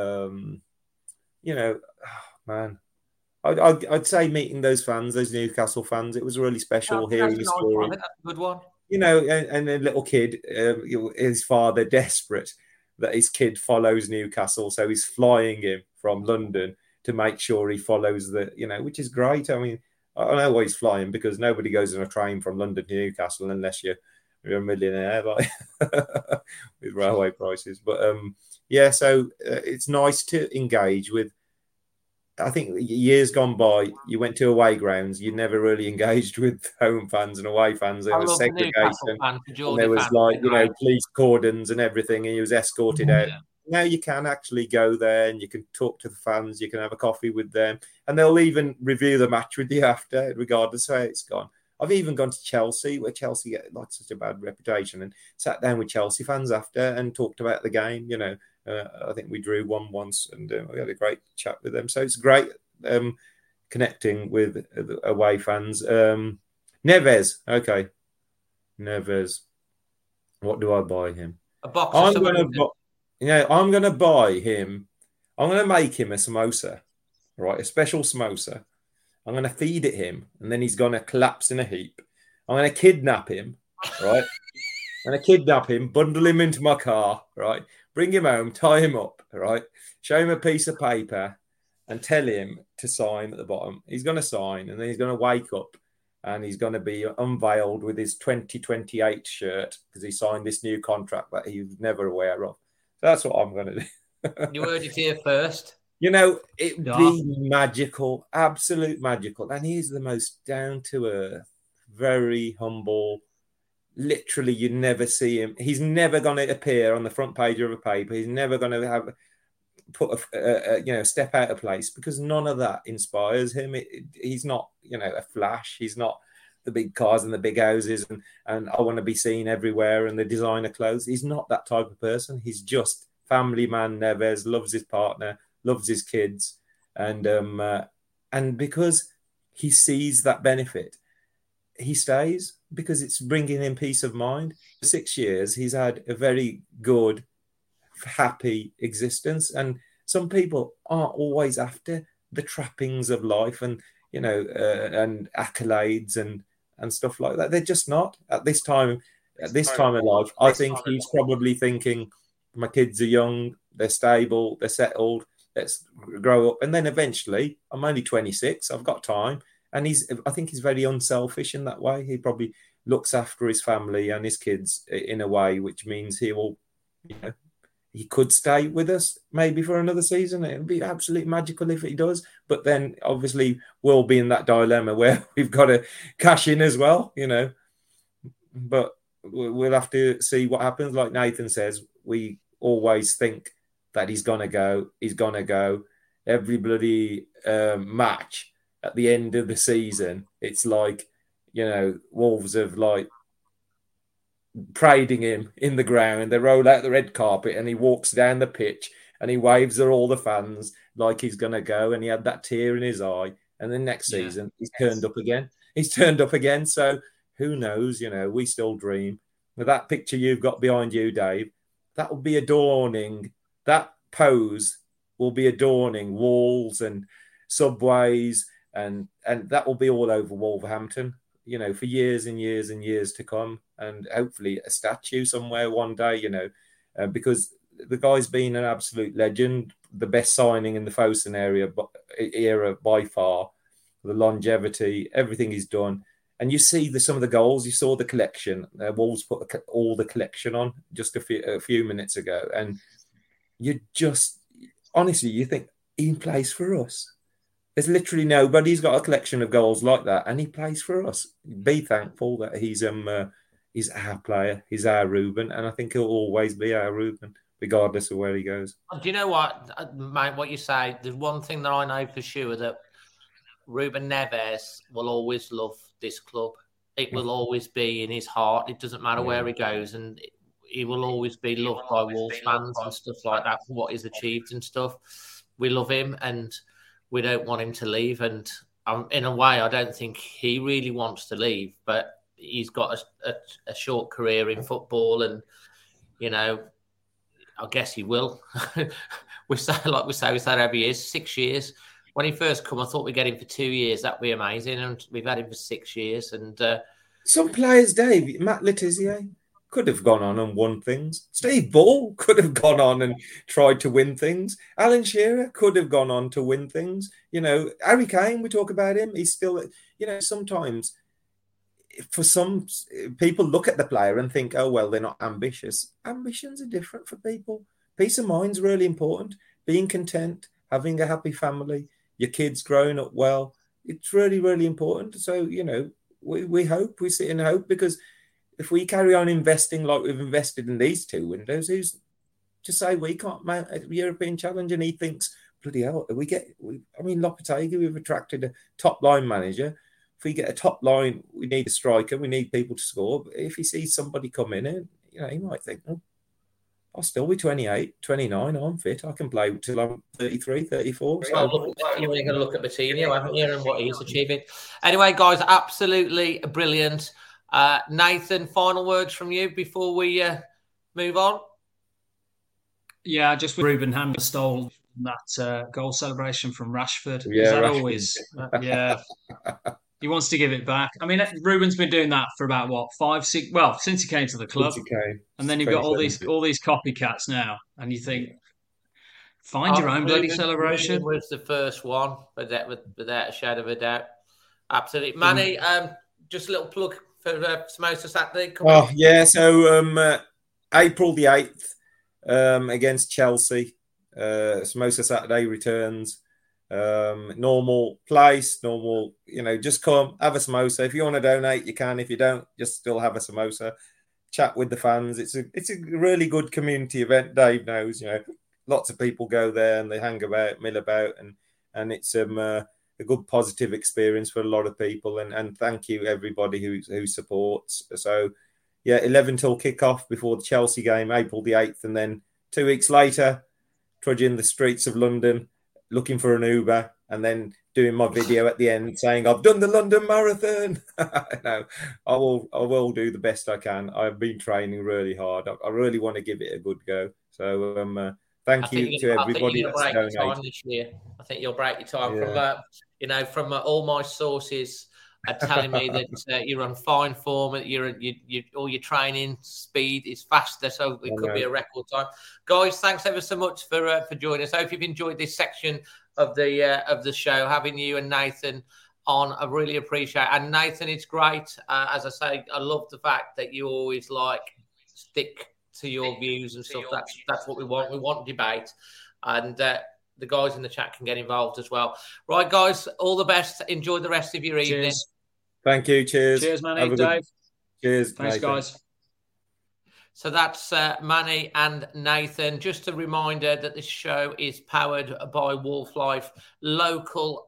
man. I'd say meeting those fans, those Newcastle fans, it was really special hearing his story. That's a good one. And a little kid, his father desperate that his kid follows Newcastle, so he's flying him from London to make sure he follows which is great. I mean, I know why he's flying because nobody goes on a train from London to Newcastle unless you're a millionaire, like with railway prices. But so it's nice to engage with. I think years gone by, you went to away grounds, you never really engaged with home fans and away fans. There was segregation. There was police cordons and everything, and he was escorted out. Now you can actually go there and you can talk to the fans, you can have a coffee with them, and they'll even review the match with you after, regardless of how it's gone. I've even gone to Chelsea, where Chelsea get such a bad reputation, and sat down with Chelsea fans after and talked about the game. I think we drew 1 once, and we had a great chat with them. So it's great connecting with away fans. Neves, okay. Neves. What do I buy him? A box. I'm going to buy him. I'm going to make him a samosa, right? A special samosa. I'm going to feed it him, and then he's going to collapse in a heap. I'm going to kidnap him, right? I'm going to kidnap him, bundle him into my car, right? Bring him home, tie him up, right? Show him a piece of paper and tell him to sign at the bottom. He's going to sign, and then he's going to wake up and he's going to be unveiled with his 2028 shirt because he signed this new contract that he was never aware of. So that's what I'm going to do. You heard it here first. It'd be magical, absolute magical. And he's the most down-to-earth, very humble. Literally, you never see him. He's never going to appear on the front page of a paper. He's never going to put a step out of place because none of that inspires him. He's not, a flash. He's not the big cars and the big houses and I want to be seen everywhere and the designer clothes. He's not that type of person. He's just family man. Neves loves his partner, loves his kids, and because he sees that benefit. he stays because it's bringing him peace of mind. For 6 years, he's had a very good, happy existence. And some people aren't always after the trappings of life and, and accolades and stuff like that. They're just not at this time of life. I think he's probably thinking, my kids are young, they're stable, they're settled, let's grow up. And then eventually, I'm only 26, I've got time. And I think he's very unselfish in that way. He probably looks after his family and his kids in a way, which means he will, he could stay with us maybe for another season. It would be absolutely magical if he does. But then obviously we'll be in that dilemma where we've got to cash in as well, But we'll have to see what happens. Like Nathan says, we always think that he's going to go. He's going to go. Every bloody match at the end of the season, it's like, Wolves have like parading him in the ground. They roll out the red carpet and he walks down the pitch and he waves at all the fans like he's going to go. And he had that tear in his eye. And then next season, he's turned up again. He's turned up again. So who knows? We still dream. With that picture you've got behind you, Dave, that will be adorning. That pose will be adorning walls and subways. And that will be all over Wolverhampton, for years and years and years to come. And hopefully a statue somewhere one day, because the guy's been an absolute legend, the best signing in the Fosun era by far, the longevity, everything he's done. And you see some of the goals, you saw the collection. Wolves put all the collection on just a few minutes ago. And you just, honestly, you think he plays for us. There's literally nobody's got a collection of goals like that, and he plays for us. Be thankful that he's our player, he's our Ruben, and I think he'll always be our Ruben, regardless of where he goes. Do you know what, mate? What you say? There's one thing that I know for sure, that Ruben Neves will always love this club. It will always be in his heart. It doesn't matter where he goes, and he will always be loved by Wolves fans and stuff like that for what he's achieved and stuff. We love him, and we don't want him to leave. And in a way, I don't think he really wants to leave, but he's got a short career in football, and, I guess he will. we say every year, 6 years. When he first come, I thought we'd get him for 2 years. That'd be amazing. And we've had him for 6 years. And some players, Dave, Matt Letizia, could have gone on and won things. Steve Ball could have gone on and tried to win things. Alan Shearer could have gone on to win things. Harry Kane, we talk about him. He's still, sometimes for some people look at the player and think, oh, well, they're not ambitious. Ambitions are different for people. Peace of mind's really important. Being content, having a happy family, your kids growing up well. It's really, really important. So, we hope, we sit and hope, because if we carry on investing like we've invested in these two windows, who's to say we can't mount a European challenge? And he thinks, bloody hell, Lopetegui, we've attracted a top-line manager. If we get a top line, we need a striker, we need people to score. But if he sees somebody come in, and he might think, I'll still be 28, 29, I'm fit. I can play till I'm 33, 34. So. You're going to look at Coutinho, haven't you, and what he's achieving. Anyway, guys, absolutely brilliant. Nathan, final words from you before we move on? Yeah, just with Ruben Hand stole that goal celebration from Rashford. Yeah, Is that always? Yeah. He wants to give it back. I mean, Ruben's been doing that for about, 5, 6... Well, since he came to the club. And then you've got all these copycats now. And you think, find your own bloody celebration. Ruben was the first one, without a shadow of a doubt. Absolutely. Manny, just a little plug for Samosa Saturday. So April the 8th against Chelsea. Samosa Saturday returns. Normal place, just come, have a samosa. If you want to donate, you can. If you don't, just still have a samosa. Chat with the fans. It's a really good community event. Dave knows, lots of people go there and they hang about, mill about, and it's a good positive experience for a lot of people. And thank you everybody who supports. So 11 till kickoff before the Chelsea game, April the 8th, and then 2 weeks later, trudging the streets of London, looking for an Uber, and then doing my video at the end saying I've done the London Marathon. No, I will do the best I can. I've been training really hard. I really want to give it a good go. So thank you to everybody that's donated. Time this year. I think you'll break your time from all my sources are telling me that you're on fine form. All your training speed is faster, so it could be a record time. Guys, thanks ever so much for joining us. I hope you've enjoyed this section of the show, having you and Nathan on. I really appreciate it. And Nathan, it's great. As I say, I love the fact that you always stick to your views and stuff. That's what we want. We want debate, and the guys in the chat can get involved as well. Right, guys, all the best. Enjoy the rest of your evening. Cheers. Thank you. Cheers, Manny, Dave. Cheers. Thanks, Nathan. guys. So that's Manny and Nathan. Just a reminder that this show is powered by Wolf Life, local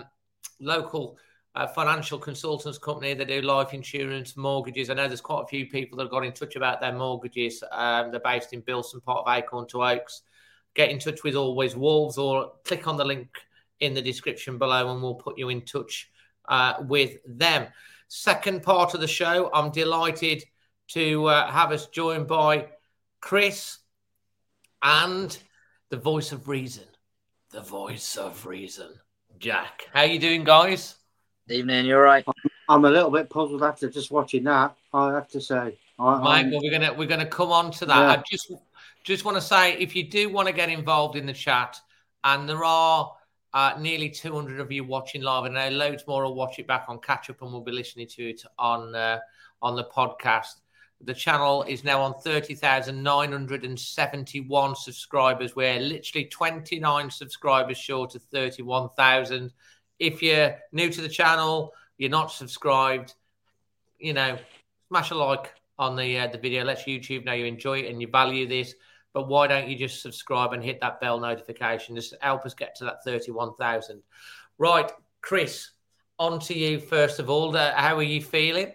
financial consultants company. They do life insurance, mortgages. I know there's quite a few people that have got in touch about their mortgages. They're based in Bilston, part of Acorn to Oaks. Get in touch with Always Wolves or click on the link in the description below and we'll put you in touch with them. Second part of the show, I'm delighted to have us joined by Chris and the voice of reason, Jack. How you doing, guys? Evening, you all right? I'm a little bit puzzled after just watching that, I have to say. Mike, well, we're gonna come on to that. Yeah. I just want to say, if you do want to get involved in the chat, and there are nearly 200 of you watching live, and I know loads more will watch it back on catch up, and we'll be listening to it on the podcast. The channel is now on 30,971 subscribers. We're literally 29 subscribers short of 31,000. If you're new to the channel, you're not subscribed, smash a like on the video. Let YouTube know you enjoy it and you value this. But why don't you just subscribe and hit that bell notification? Just help us get to that 31,000. Right, Chris, on to you first of all. How are you feeling?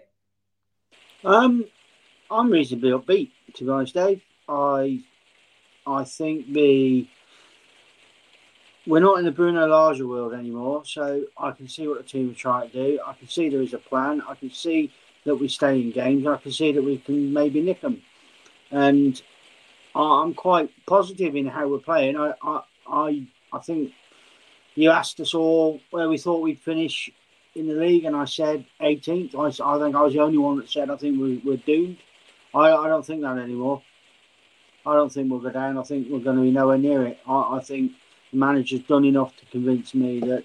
I'm reasonably upbeat, to be honest, Dave. I think we're not in the Bruno Lage world anymore, so I can see what the team are trying to do. I can see there is a plan. I can see that we stay in games. I can see that we can maybe nick them. And I'm quite positive in how we're playing. I think you asked us all where we thought we'd finish in the league, and I said 18th. I think I was the only one that said I think we're doomed. I don't think that anymore. I don't think we'll go down. I think we're going to be nowhere near it. I think the manager's done enough to convince me that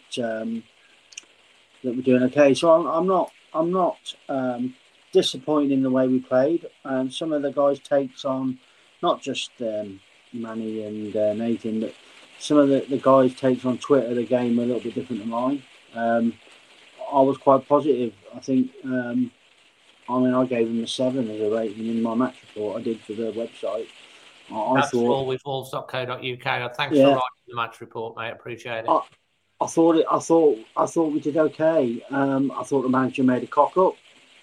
we're doing okay. So I'm not disappointed in the way we played. And some of the guys' takes on not just Manny and Nathan, but some of the guys' takes on Twitter, the game were a little bit different to mine. I was quite positive. I think. I gave them a 7 as a rating in my match report I did for the website. That's all with wolves.co.uk. Thanks for writing the match report, mate. Appreciate it. I thought we did okay. I thought the manager made a cock up.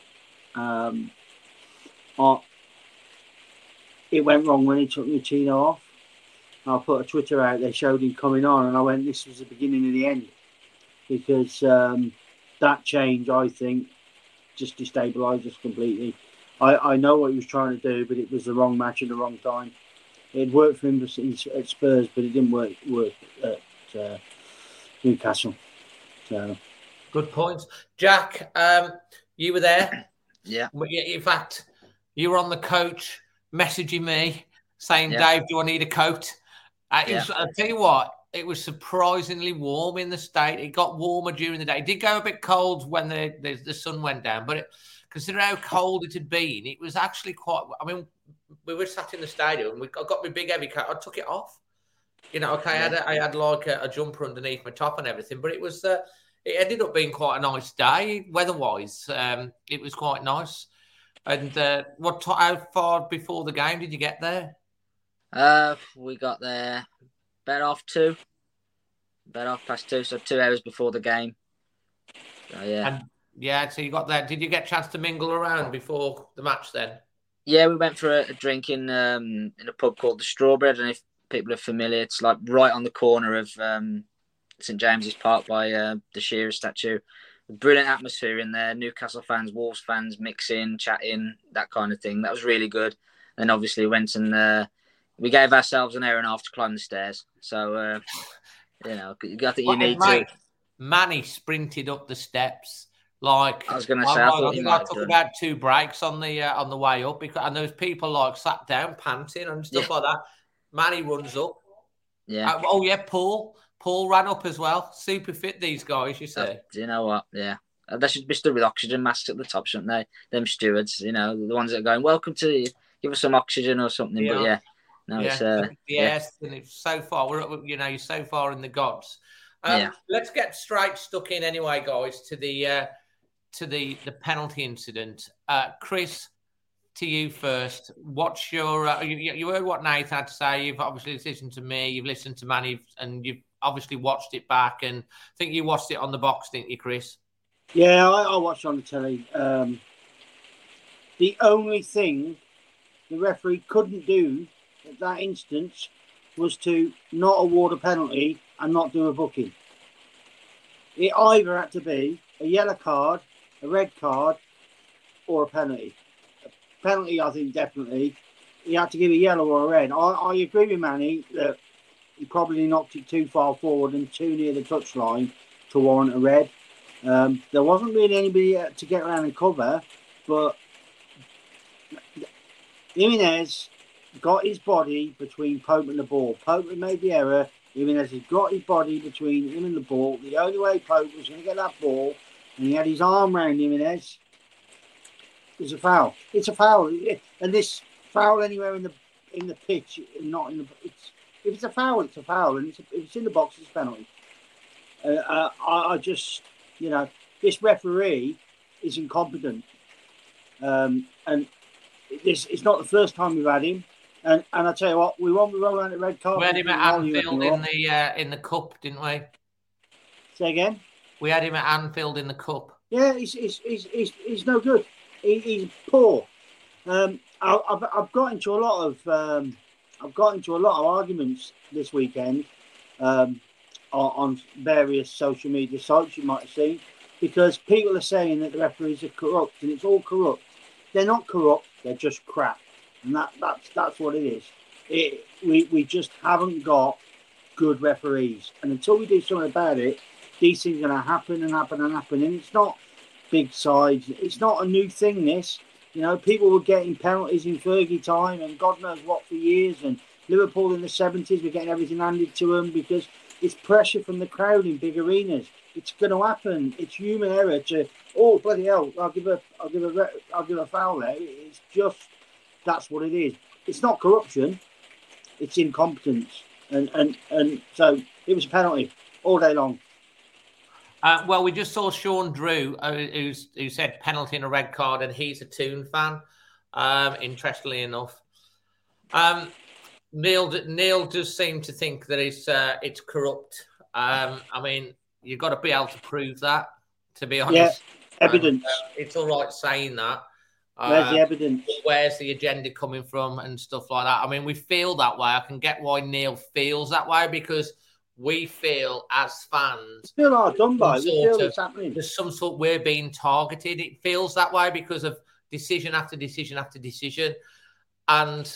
It went wrong when he took Nucino off. I put a Twitter out. They showed him coming on, and I went, "This was the beginning of the end," because that change, I think, just destabilised us completely. I know what he was trying to do, but it was the wrong match at the wrong time. It worked for him at Spurs, but it didn't work at Newcastle. So. Good points. Jack, you were there. Yeah. In fact, you were on the coach messaging me saying, Dave, do I need a coat? I'll tell you what, it was surprisingly warm in the state. It got warmer during the day. It did go a bit cold when the sun went down, but consider how cold it had been. It was actually quite. I mean, we were sat in the stadium. I got my big heavy coat. I took it off. I had like a jumper underneath my top and everything, but it was. It ended up being quite a nice day weather-wise. It was quite nice. And how far before the game did you get there? We got there about 2:30, so 2 hours before the game. So, so you got there. Did you get a chance to mingle around before the match then? Yeah, we went for a drink in a pub called the Strawberry. I don't know if people are familiar. It's like right on the corner of St James's Park by the Shearer statue. Brilliant atmosphere in there. Newcastle fans, Wolves fans mixing, chatting, that kind of thing. That was really good. Then obviously went and we gave ourselves an hour and a half to climb the stairs. So, I think you need to. Manny sprinted up the steps. Like I was going to say, I took about 2 breaks on the way up, and there was people like sat down panting and stuff like that. Manny runs up. Yeah. Paul ran up as well. Super fit, these guys, you see. Do you know what? Yeah. They should be stood with oxygen masks at the top, shouldn't they? Them stewards, the ones that are going, welcome to, give us some oxygen or something. Yeah. But yeah, no, it's it's so far. You're so far in the gods. Let's get straight stuck in anyway, guys, to the penalty incident. Chris, to you first. What's your you heard what Nathan had to say? You've obviously listened to me. You've listened to Manny, and you've obviously watched it back. And I think you watched it on the box, didn't you, Chris? Yeah, I watched it on the telly. The only thing the referee couldn't do at that instance was to not award a penalty and not do a booking. It either had to be a yellow card, a red card, or a penalty. A penalty, I think, definitely. He had to give a yellow or a red. I agree with Manny that he probably knocked it too far forward and too near the touchline to warrant a red. There wasn't really anybody to get around and cover, but Jimenez got his body between Pope and the ball. Pope made the error. Jimenez has got his body between him and the ball. The only way Pope was going to get that ball, and he had his arm around Jimenez, is a foul. It's a foul, and this foul anywhere in the pitch, not in the. If it's a foul, it's a foul, and if it's in the box, it's a penalty. I just, this referee is incompetent, and it's not the first time we've had him. And I tell you what, we won't be rolling out the red card. We had him at Anfield in the cup, didn't we? Say again. We had him at Anfield in the cup. Yeah, he's no good. He's poor. I've got into a lot of arguments this weekend on various social media sites you might have seen, because people are saying that the referees are corrupt, and it's all corrupt. They're not corrupt. They're just crap. And that's what it is. We just haven't got good referees. And until we do something about it, these things are going to happen and happen and happen. And it's not big sides. It's not a new thing, this. People were getting penalties in Fergie time and God knows what for years. And Liverpool in the 70s were getting everything handed to them because it's pressure from the crowd in big arenas. It's going to happen. It's human error to, oh, bloody hell, I'll give a foul there. It's just... That's what it is. It's not corruption. It's incompetence. And so it was a penalty all day long. Well, we just saw Sean Drew, who said penalty and a red card, and he's a Toon fan, interestingly enough. Neil does seem to think that it's corrupt. You've got to be able to prove that, to be honest. Yeah, evidence. It's all right saying that. Where's the evidence? Where's the agenda coming from and stuff like that? We feel that way. I can get why Neil feels that way, because we feel as fans. We feel hard done by. We feel it's happening. There's some sort we're being targeted. It feels that way because of decision after decision after decision. And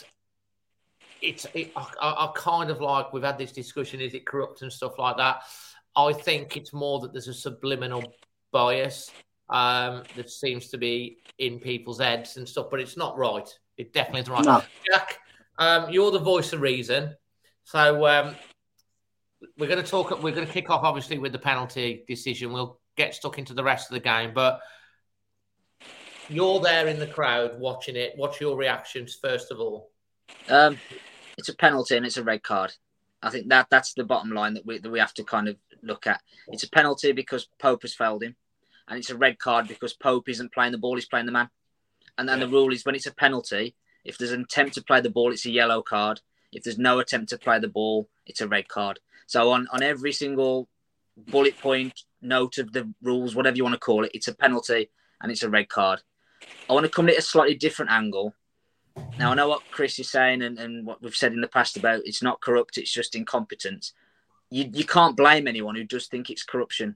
I kind of like, we've had this discussion, is it corrupt and stuff like that? I think it's more that there's a subliminal bias that seems to be in people's heads and stuff, but it's not right. It definitely isn't right. No. Jack, you're the voice of reason. So we're going to kick off obviously with the penalty decision. We'll get stuck into the rest of the game, but you're there in the crowd watching it. What's your reactions first of all? It's a penalty and it's a red card. I think that's the bottom line that we have to kind of look at. It's a penalty because Pope has failed him. And it's a red card because Pope isn't playing the ball, he's playing the man. And then the rule is when it's a penalty, if there's an attempt to play the ball, it's a yellow card. If there's no attempt to play the ball, it's a red card. So on every single bullet point, note of the rules, whatever you want to call it, it's a penalty and it's a red card. I want to come at a slightly different angle. Now, I know what Chris is saying and what we've said in the past about it's not corrupt, it's just incompetence. you can't blame anyone who does think it's corruption.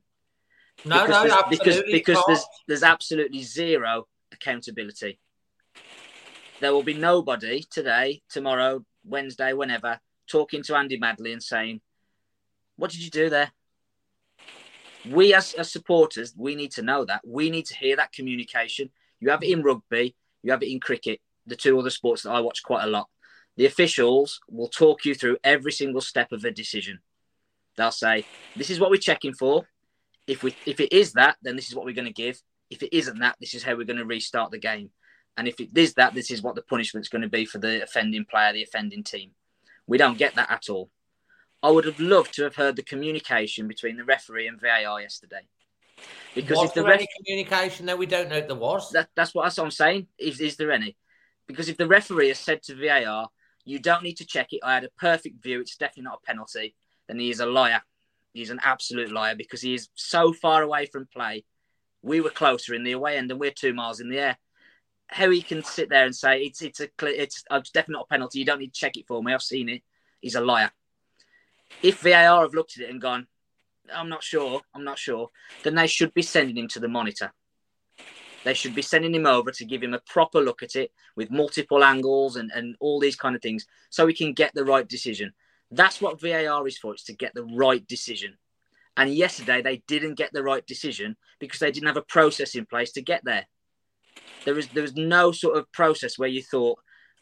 Because there's absolutely zero accountability. There will be nobody today, tomorrow, Wednesday, whenever, talking to Andy Madley and saying, "What did you do there?" We as supporters, we need to know that. We need to hear that communication. You have it in rugby, you have it in cricket, the two other sports that I watch quite a lot. The officials will talk you through every single step of a decision. They'll say, "This is what we're checking for. If it is that, then this is what we're going to give. If it isn't that, this is how we're going to restart the game. And if it is that, this is what the punishment's going to be for the offending player, the offending team." We don't get that at all. I would have loved to have heard the communication between the referee and VAR yesterday. Because was there any communication there? We don't know if there was. That's what I'm saying. Is there any? Because if the referee has said to VAR, "You don't need to check it. I had a perfect view. It's definitely not a penalty," then he is a liar. He's an absolute liar because he is so far away from play. We were closer in the away end and we're 2 miles in the air. How he can sit there and say it's definitely not a penalty. You don't need to check it for me. I've seen it. He's a liar. If VAR have looked at it and gone, I'm not sure, then they should be sending him to the monitor. They should be sending him over to give him a proper look at it with multiple angles and all these kind of things so he can get the right decision. That's what VAR is for. It's to get the right decision. And yesterday they didn't get the right decision because they didn't have a process in place to get there. There was no sort of process where you thought,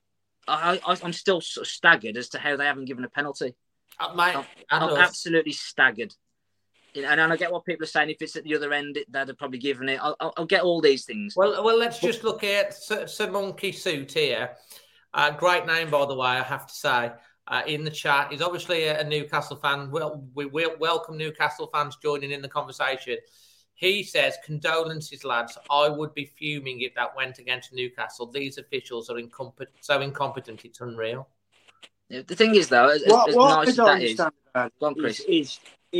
I'm still sort of staggered as to how they haven't given a penalty. I'm absolutely staggered. And I get what people are saying. If it's at the other end, they'd have probably given it. I'll get all these things. Well, let's just look at Sir Monkey Suit here. Great name, by the way, I have to say. In the chat, he's obviously a Newcastle fan. We welcome Newcastle fans joining in the conversation. He says, "Condolences, lads. I would be fuming if that went against Newcastle. These officials are so incompetent. It's unreal." Yeah, the thing is, though, as nice as that is, go on, Chris. Is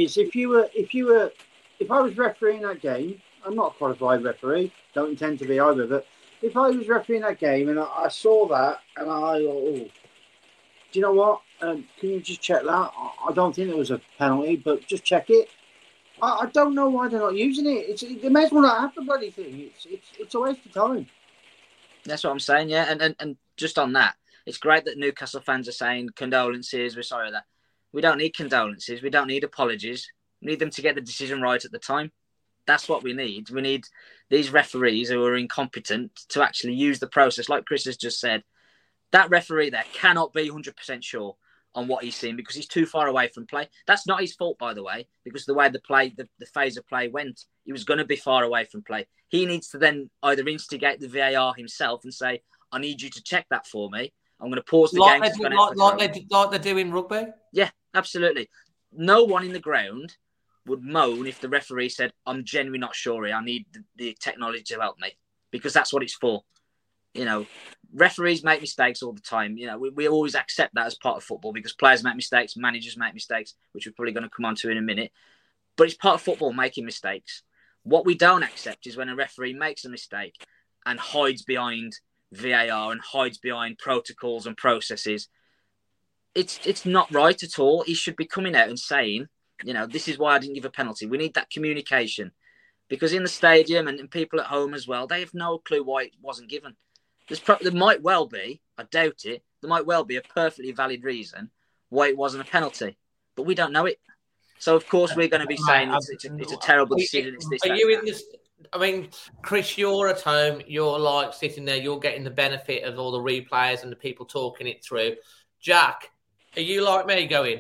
if I was refereeing that game, I'm not a qualified referee, don't intend to be either, but if I was refereeing that game and I saw that and do you know what? Can you just check that? I don't think there was a penalty, but just check it. I don't know why they're not using it. They may as well not have the bloody thing. It's a waste of time. That's what I'm saying, yeah. And just on that, it's great that Newcastle fans are saying condolences. We're sorry that. We don't need condolences. We don't need apologies. We need them to get the decision right at the time. That's what we need. We need these referees who are incompetent to actually use the process. Like Chris has just said, that referee there cannot be 100% sure on what he's seen because he's too far away from play. That's not his fault, by the way, because the way the phase of play went, he was going to be far away from play. He needs to then either instigate the VAR himself and say, "I need you to check that for me. I'm going to pause the game." Like they do in rugby? Yeah, absolutely. No one in the ground would moan if the referee said, "I'm genuinely not sure here. I need the technology to help me," because that's what it's for. You know, referees make mistakes all the time. You know, we always accept that as part of football because players make mistakes, managers make mistakes, which we're probably going to come on to in a minute. But it's part of football making mistakes. What we don't accept is when a referee makes a mistake and hides behind VAR and hides behind protocols and processes. It's not right at all. He should be coming out and saying, you know, this is why I didn't give a penalty. We need that communication. Because in the stadium and people at home as well, they have no clue why it wasn't given. There might well be, I doubt it, there might well be a perfectly valid reason why it wasn't a penalty. But we don't know it. So, of course, we're going to be saying it's a terrible decision. It's this, are you in this? I mean, Chris, you're at home. You're like sitting there. You're getting the benefit of all the replays and the people talking it through. Jack, are you like me going?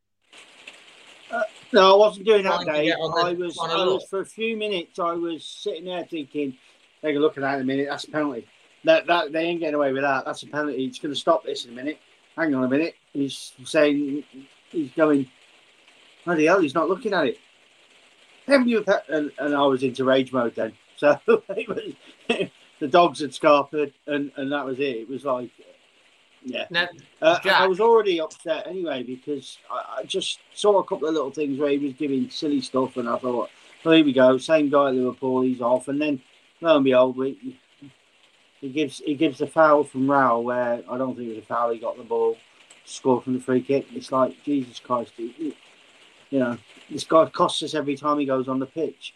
No, I wasn't doing that, Dave. I was for a few minutes. I was sitting there thinking, "Take a look at that in a minute. That's a penalty. That they ain't getting away with that. That's a penalty. It's going to stop this in a minute. Hang on a minute." He's saying, he's going, bloody hell, he's not looking at it. And I was into rage mode then. So it was, the dogs had scarfed and that was it. It was like, yeah. Now, I was already upset anyway because I just saw a couple of little things where he was giving silly stuff and I thought, well, here we go. Same guy at Liverpool, he's off. And then, lo and behold, he gives the foul from Raul where I don't think it was a foul. He got the ball, scored from the free kick. It's like, Jesus Christ. this guy costs us every time he goes on the pitch.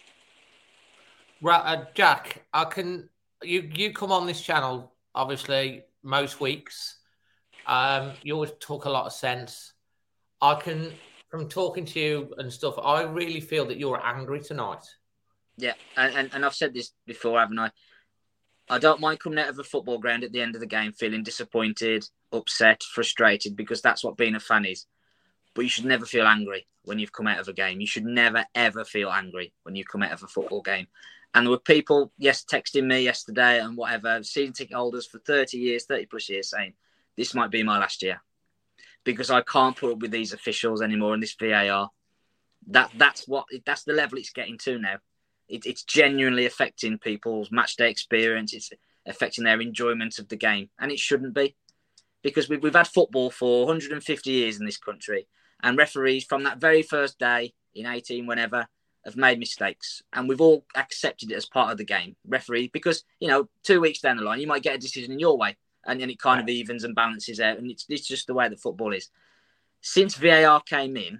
Right, Jack, you come on this channel, obviously, most weeks. You always talk a lot of sense. From talking to you and stuff, I really feel that you're angry tonight. Yeah, and I've said this before, haven't I? I don't mind coming out of a football ground at the end of the game feeling disappointed, upset, frustrated, because that's what being a fan is. But you should never feel angry when you've come out of a game. You should never, ever feel angry when you come out of a football game. And there were people, texting me yesterday and whatever, season ticket holders for 30 plus years saying, this might be my last year because I can't put up with these officials anymore and this VAR. That's the level it's getting to now. It's genuinely affecting people's match day experience. It's affecting their enjoyment of the game. And it shouldn't be, because we've had football for 150 years in this country, and referees from that very first day in 18, whenever, have made mistakes, and we've all accepted it as part of the game. Referee, because 2 weeks down the line, you might get a decision in your way, and then it kind of evens and balances out, and it's just the way that football is. Since VAR came in,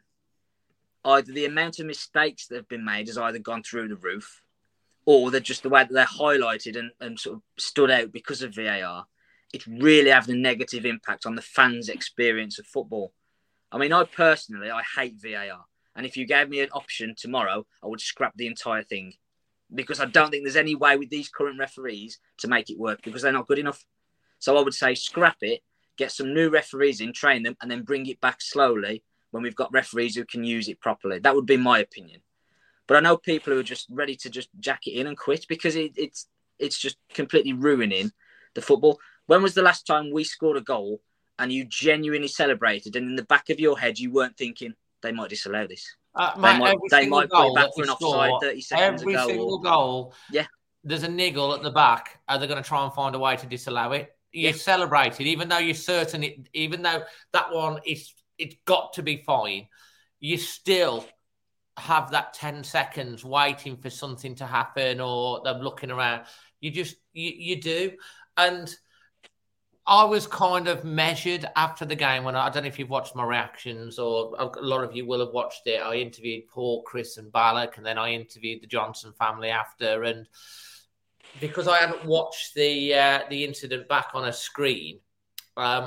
either the amount of mistakes that have been made has either gone through the roof, or they're just the way that they're highlighted and sort of stood out because of VAR. It's really having a negative impact on the fans' experience of football. I mean, I hate VAR. And if you gave me an option tomorrow, I would scrap the entire thing, because I don't think there's any way with these current referees to make it work, because they're not good enough. So I would say scrap it, get some new referees in, train them, and then bring it back slowly when we've got referees who can use it properly. That would be my opinion. But I know people who are just ready to just jack it in and quit, because it's just completely ruining the football. When was the last time we scored a goal and you genuinely celebrated, and in the back of your head you weren't thinking, they might disallow this? They might put it back for an offside 30 seconds ago. Every single goal, yeah, there's a niggle at the back. Are they going to try and find a way to disallow it? You celebrated, even though you're certain even though that one it's got to be fine, you still have that 10 seconds waiting for something to happen, or them looking around. You do. And I was kind of measured after the game when I don't know if you've watched my reactions, or a lot of you will have watched it. I interviewed Paul, Chris and Balak, and then I interviewed the Johnson family after. And because I hadn't watched the incident back on a screen, I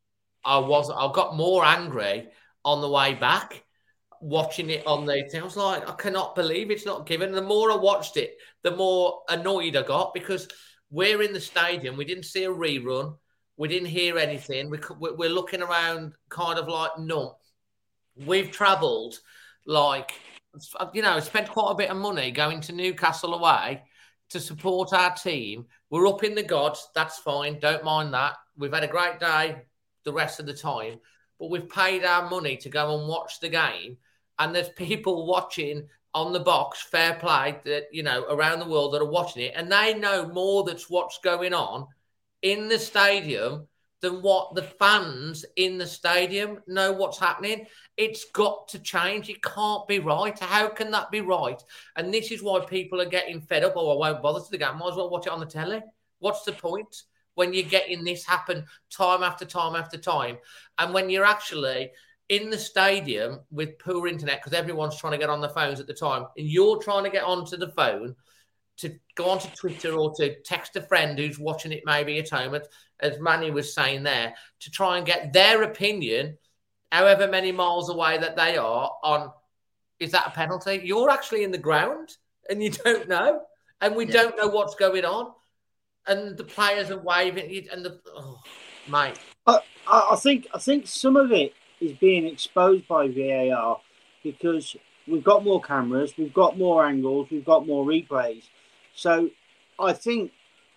got more angry on the way back watching it on the thing. I was like, I cannot believe it's not given. The more I watched it, the more annoyed I got, because we're in the stadium. We didn't see a rerun. We didn't hear anything. We're looking around kind of like numb. We've travelled spent quite a bit of money going to Newcastle away to support our team. We're up in the gods. That's fine. Don't mind that. We've had a great day the rest of the time, but we've paid our money to go and watch the game. And there's people watching on the box, fair play, that, around the world that are watching it. And they know more that's what's going on in the stadium than what the fans in the stadium know what's happening. It's got to change. It can't be right. How can that be right? And this is why people are getting fed up. Oh, I won't bother to the game. Might as well watch it on the telly. What's the point when you're getting this happen time after time after time? And when you're actually in the stadium with poor internet, because everyone's trying to get on the phones at the time, and you're trying to get onto the phone to go onto Twitter or to text a friend who's watching it maybe at home, as Manny was saying there, to try and get their opinion, however many miles away that they are, on, is that a penalty? You're actually in the ground and you don't know. And we don't know what's going on. And the players are waving. And mate. I think some of it is being exposed by VAR, because we've got more cameras, we've got more angles, we've got more replays. So I think,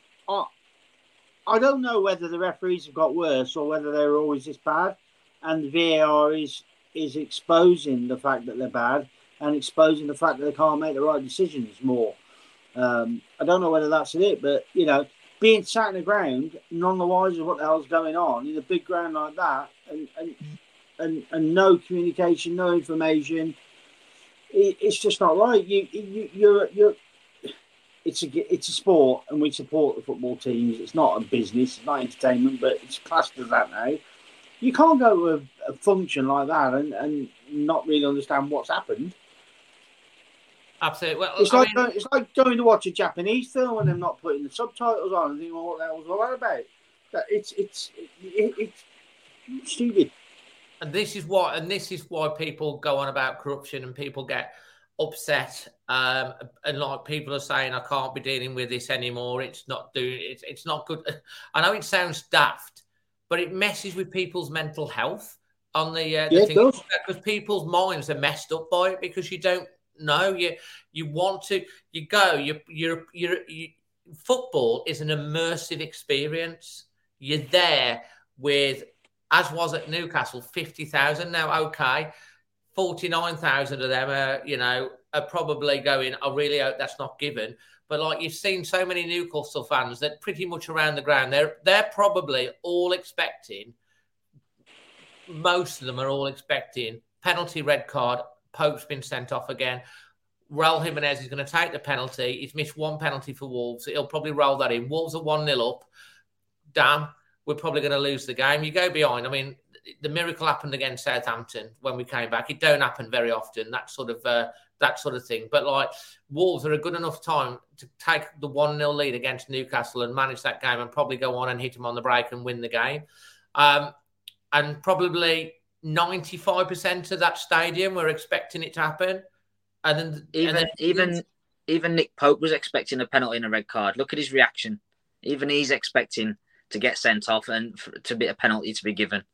I don't know whether the referees have got worse or whether they're always this bad, and the VAR is exposing the fact that they're bad and exposing the fact that they can't make the right decisions more. I don't know whether that's it, but, being sat in the ground, none the wiser what the hell's going on in a big ground like that, and no communication, no information, it's just not right. It's a sport, and we support the football teams. It's not a business, it's not entertainment, but it's classed as that now. You can't go to a function like that and not really understand what's happened. Absolutely. Well, it's like going to watch a Japanese film and them not putting the subtitles on and thinking, well, what the hell was all that about? It's stupid. And this is why people go on about corruption and people get upset. And like people are saying, I can't be dealing with this anymore. It's not good. I know it sounds daft, but it messes with people's mental health on the thing, because people's minds are messed up by it, because you don't know. You want to, you go, you football is an immersive experience. You're there with, as was at Newcastle, 50,000. Now, okay, 49,000 of them are probably going, I really hope that's not given. But like, you've seen so many Newcastle fans that pretty much around the ground, they're probably all expecting, most of them are all expecting penalty, red card, Pope's been sent off again. Raul Jimenez is going to take the penalty. He's missed one penalty for Wolves. He'll probably roll that in. Wolves are 1-0 up. Damn, we're probably going to lose the game. You go behind. I mean, the miracle happened against Southampton when we came back. It don't happen very often, that sort of thing. But like, Wolves are a good enough time to take the 1-0 lead against Newcastle and manage that game and probably go on and hit them on the break and win the game. And probably 95% of that stadium were expecting it to happen. And then even Nick Pope was expecting a penalty and a red card. Look at his reaction. Even he's expecting to get sent off and to be a penalty to be given.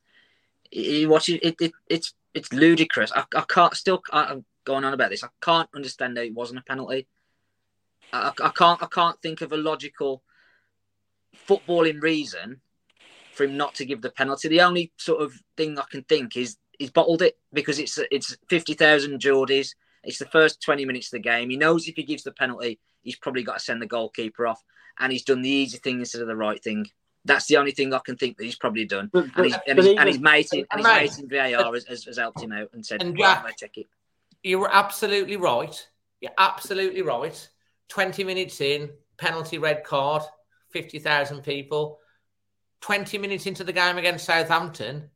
It's ludicrous. I can't still. I'm going on about this. I can't understand that it wasn't a penalty. I can't think of a logical footballing reason for him not to give the penalty. The only sort of thing I can think is he's bottled it, because it's 50,000 Geordies. It's the first 20 minutes of the game. He knows if he gives the penalty, he's probably got to send the goalkeeper off, and he's done the easy thing instead of the right thing. That's the only thing I can think that he's probably done. His mate in VAR has helped him out and said, and Jack, well, check it. You're absolutely right. You're absolutely right. 20 minutes in, penalty, red card, 50,000 people. 20 minutes into the game against Southampton,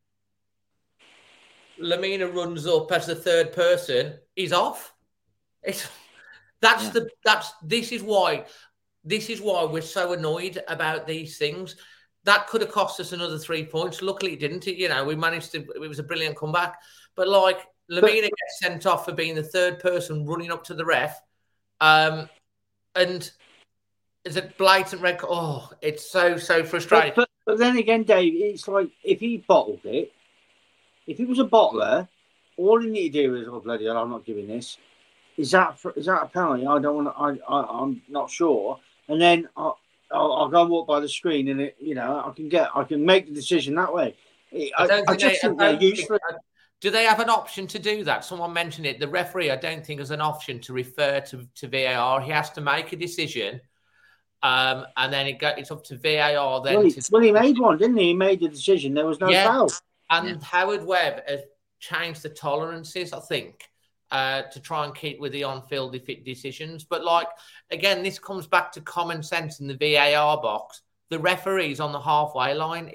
Lamina runs up as the third person. He's off. This is why we're so annoyed about these things. That could have cost us another 3 points. Luckily, it didn't. We managed to. It was a brilliant comeback. But like, Lamina gets sent off for being the third person running up to the ref, and it's a blatant red card. Oh, it's so frustrating. But then again, Dave, it's like, if he bottled it, if he was a bottler, all he needed to do is, oh bloody hell, I'm not giving this. Is that a penalty? I don't want to. I'm not sure. And then I'll go and walk by the screen, and I can make the decision that way. I just think they're useless. Do they have an option to do that? Someone mentioned it. The referee, I don't think, has an option to refer to VAR. He has to make a decision, and then it's up to VAR. Then he made one, didn't he? He made the decision. There was no foul. And Howard Webb has changed the tolerances, I think, to try and keep with the on-field decisions. But like, again, this comes back to common sense in the VAR box. The referee's on the halfway line.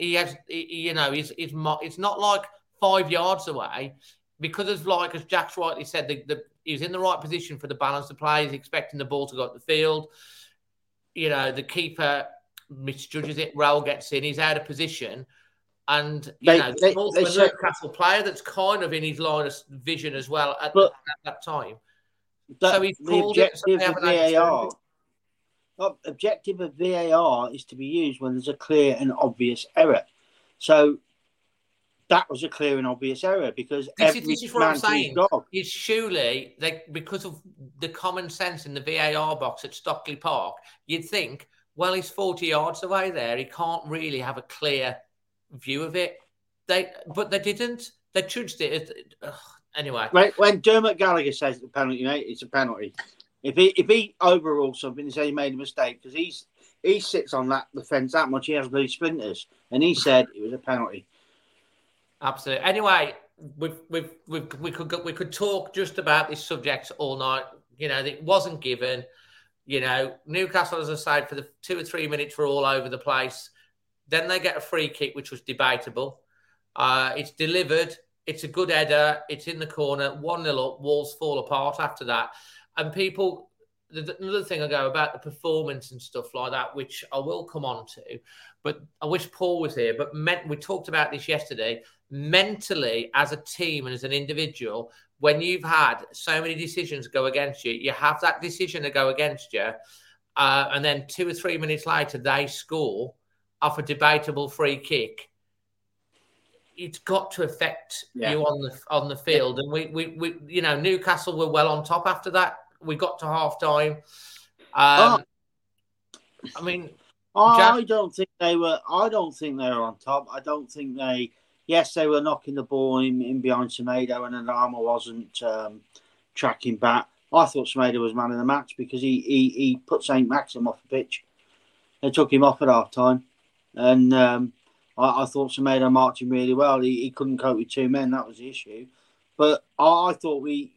It's not like 5 yards away, because of, like, as Jack's rightly said, he was in the right position for the balance of play. He's expecting the ball to go up the field. The keeper misjudges it. Raul gets in. He's out of position. And, there's also a Newcastle player that's kind of in his line of vision as well at that time. So he's called it. The objective of VAR is to be used when there's a clear and obvious error. So that was a clear and obvious error, because this is what I'm saying. Is surely, because of the common sense in the VAR box at Stockley Park, you'd think, well, he's 40 yards away there. He can't really have a clear view of it. But they didn't. They judged it. Anyway. When Dermot Gallagher says it's a penalty, it's a penalty. If he overrules something and says he made a mistake, because he sits on the fence that much, he has these splinters, and he said it was a penalty. Absolutely. Anyway, we could talk just about this subject all night. It wasn't given. Newcastle, as I said, for the 2 or 3 minutes were all over the place. Then they get a free kick, which was debatable. It's delivered. It's a good header. It's in the corner. 1-0 up. Wolves fall apart after that. And people, another thing I go about the performance and stuff like that, which I will come on to, but I wish Paul was here. But we talked about this yesterday. Mentally, as a team and as an individual, when you've had so many decisions go against you, you have that decision to go against you, and then 2 or 3 minutes later they score off a debatable free kick. It's got to affect you on the field, and we Newcastle were well on top after that. We got to half time. I don't think they were on top. I don't think they. Yes, they were knocking the ball in behind Semedo, and Adama wasn't tracking back. I thought Semedo was man of the match because he put St. Maxim off the pitch. They took him off at half time, and I thought Semedo marched him really well. He couldn't cope with 2 men. That was the issue. But I thought we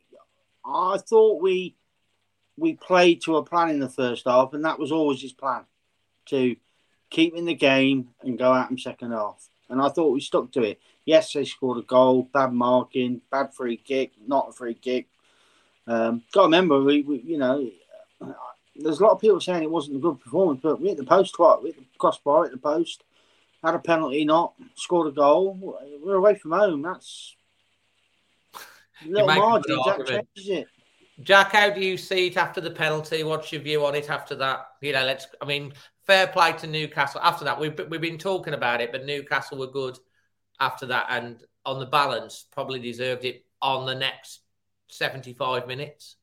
played to a plan in the first half, and that was always his plan, to keep in the game and go out in second half. And I thought we stuck to it. Yes, they scored a goal, bad marking, bad free kick, not a free kick. Got to remember, we there's a lot of people saying it wasn't a good performance, but we hit the post quite, we hit the crossbar, hit the post, had a penalty, scored a goal. We're away from home. That's a little margin. That changes it. Jack, how do you see it after the penalty? What's your view on it after that? Fair play to Newcastle. After that, we've been talking about it, but Newcastle were good after that, and on the balance, probably deserved it on the next 75 minutes.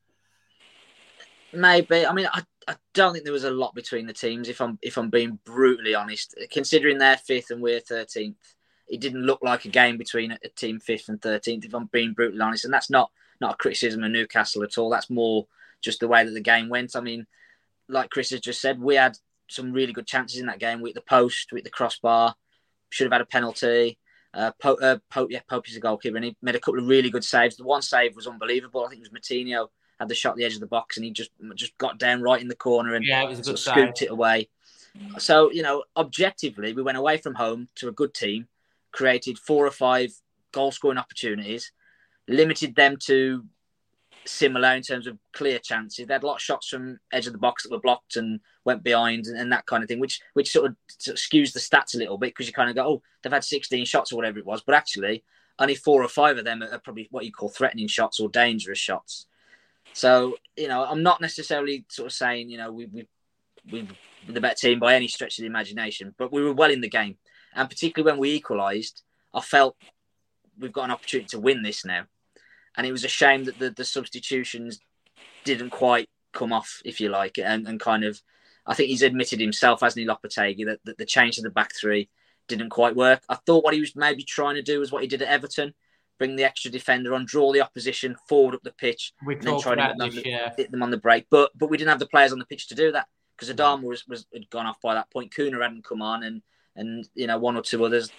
Maybe. I don't think there was a lot between the teams. If I'm being brutally honest, considering they're 5th and we're 13th, it didn't look like a game between a team 5th and 13th. If I'm being brutally honest, and that's not a criticism of Newcastle at all. That's more just the way that the game went. Like Chris has just said, we had some really good chances in that game. We hit the post, we hit the crossbar, should have had a penalty. Pope is a goalkeeper, and he made a couple of really good saves. The one save was unbelievable. I think it was Moutinho had the shot at the edge of the box, and he just got down right in the corner and it was a good scooped it away. So, objectively, we went away from home to a good team, created 4 or 5 goal-scoring opportunities, limited them to similar in terms of clear chances. They had a lot of shots from edge of the box that were blocked and went behind and that kind of thing, which sort of skews the stats a little bit, because you kind of go, oh, they've had 16 shots or whatever it was, but actually only 4 or 5 of them are probably what you call threatening shots or dangerous shots. So, I'm not necessarily sort of saying, we were the better team by any stretch of the imagination, but we were well in the game. And particularly when we equalised, I felt we've got an opportunity to win this now. And it was a shame that the substitutions didn't quite come off, if you like, and kind of, I think he's admitted himself, hasn't he, Lopetegui, that the change to the back 3 didn't quite work. I thought what he was maybe trying to do was what he did at Everton, bring the extra defender on, draw the opposition forward up the pitch, and then try to hit them on the break. But we didn't have the players on the pitch to do that, because Adama had gone off by that point. Kuna hadn't come on, and 1 or 2 others.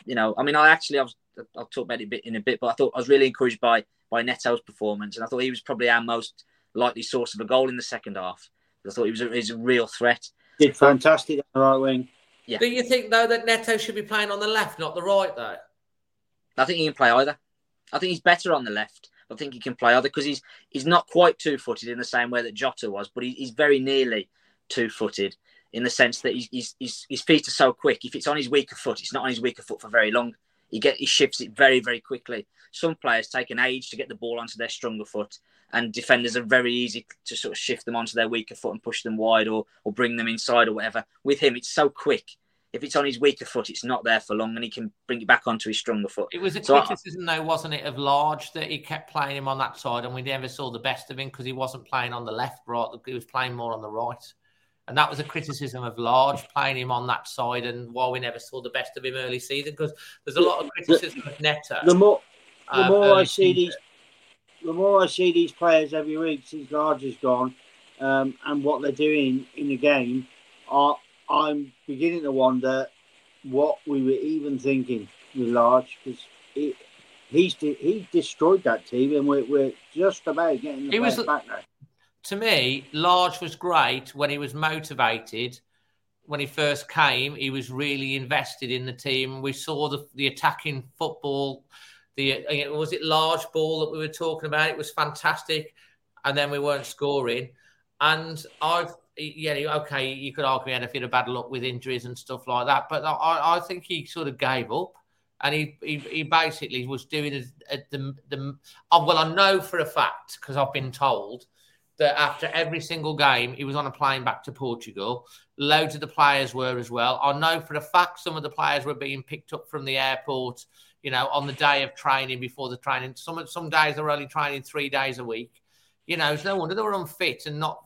I'll talk about it in a bit, but I thought I was really encouraged by Neto's performance, and I thought he was probably our most likely source of a goal in the second half. I thought he was a real threat. Did fantastic on the right wing. Yeah. Do you think, though, that Neto should be playing on the left, not the right, though? I think he can play either. I think he's better on the left. I think he can play either, because he's not quite 2-footed in the same way that Jota was, but he's very nearly 2-footed in the sense that his feet are so quick. If it's on his weaker foot, it's not on his weaker foot for very long. He shifts it very, very quickly. Some players take an age to get the ball onto their stronger foot, and defenders are very easy to sort of shift them onto their weaker foot and push them wide or bring them inside or whatever. With him, it's so quick. If it's on his weaker foot, it's not there for long, and he can bring it back onto his stronger foot. It was a criticism, though, wasn't it, of Large, that he kept playing him on that side, and we never saw the best of him because he wasn't playing on the left, right. He was playing more on the right. And that was a criticism of Large, playing him on that side, and why we never saw the best of him early season, because there's a lot of criticism of Neto. The more I see these players every week since Large has gone, and what they're doing in the game, I'm beginning to wonder what we were even thinking with Large, because he destroyed that team, and we're just about getting the players back now. To me, Large was great when he was motivated. When he first came, he was really invested in the team. We saw the attacking football Was it large ball that we were talking about? It was fantastic, and then we weren't scoring. And okay, you could argue and if you had a bad luck with injuries and stuff like that, but I think he sort of gave up, and he basically was doing well, I know for a fact because I've been told that after every single game he was on a plane back to Portugal. Loads of the players were as well. I know for a fact some of the players were being picked up from the airport, on the day of training before the training. Some days they were only training 3 days a week. It's no wonder they were unfit and not.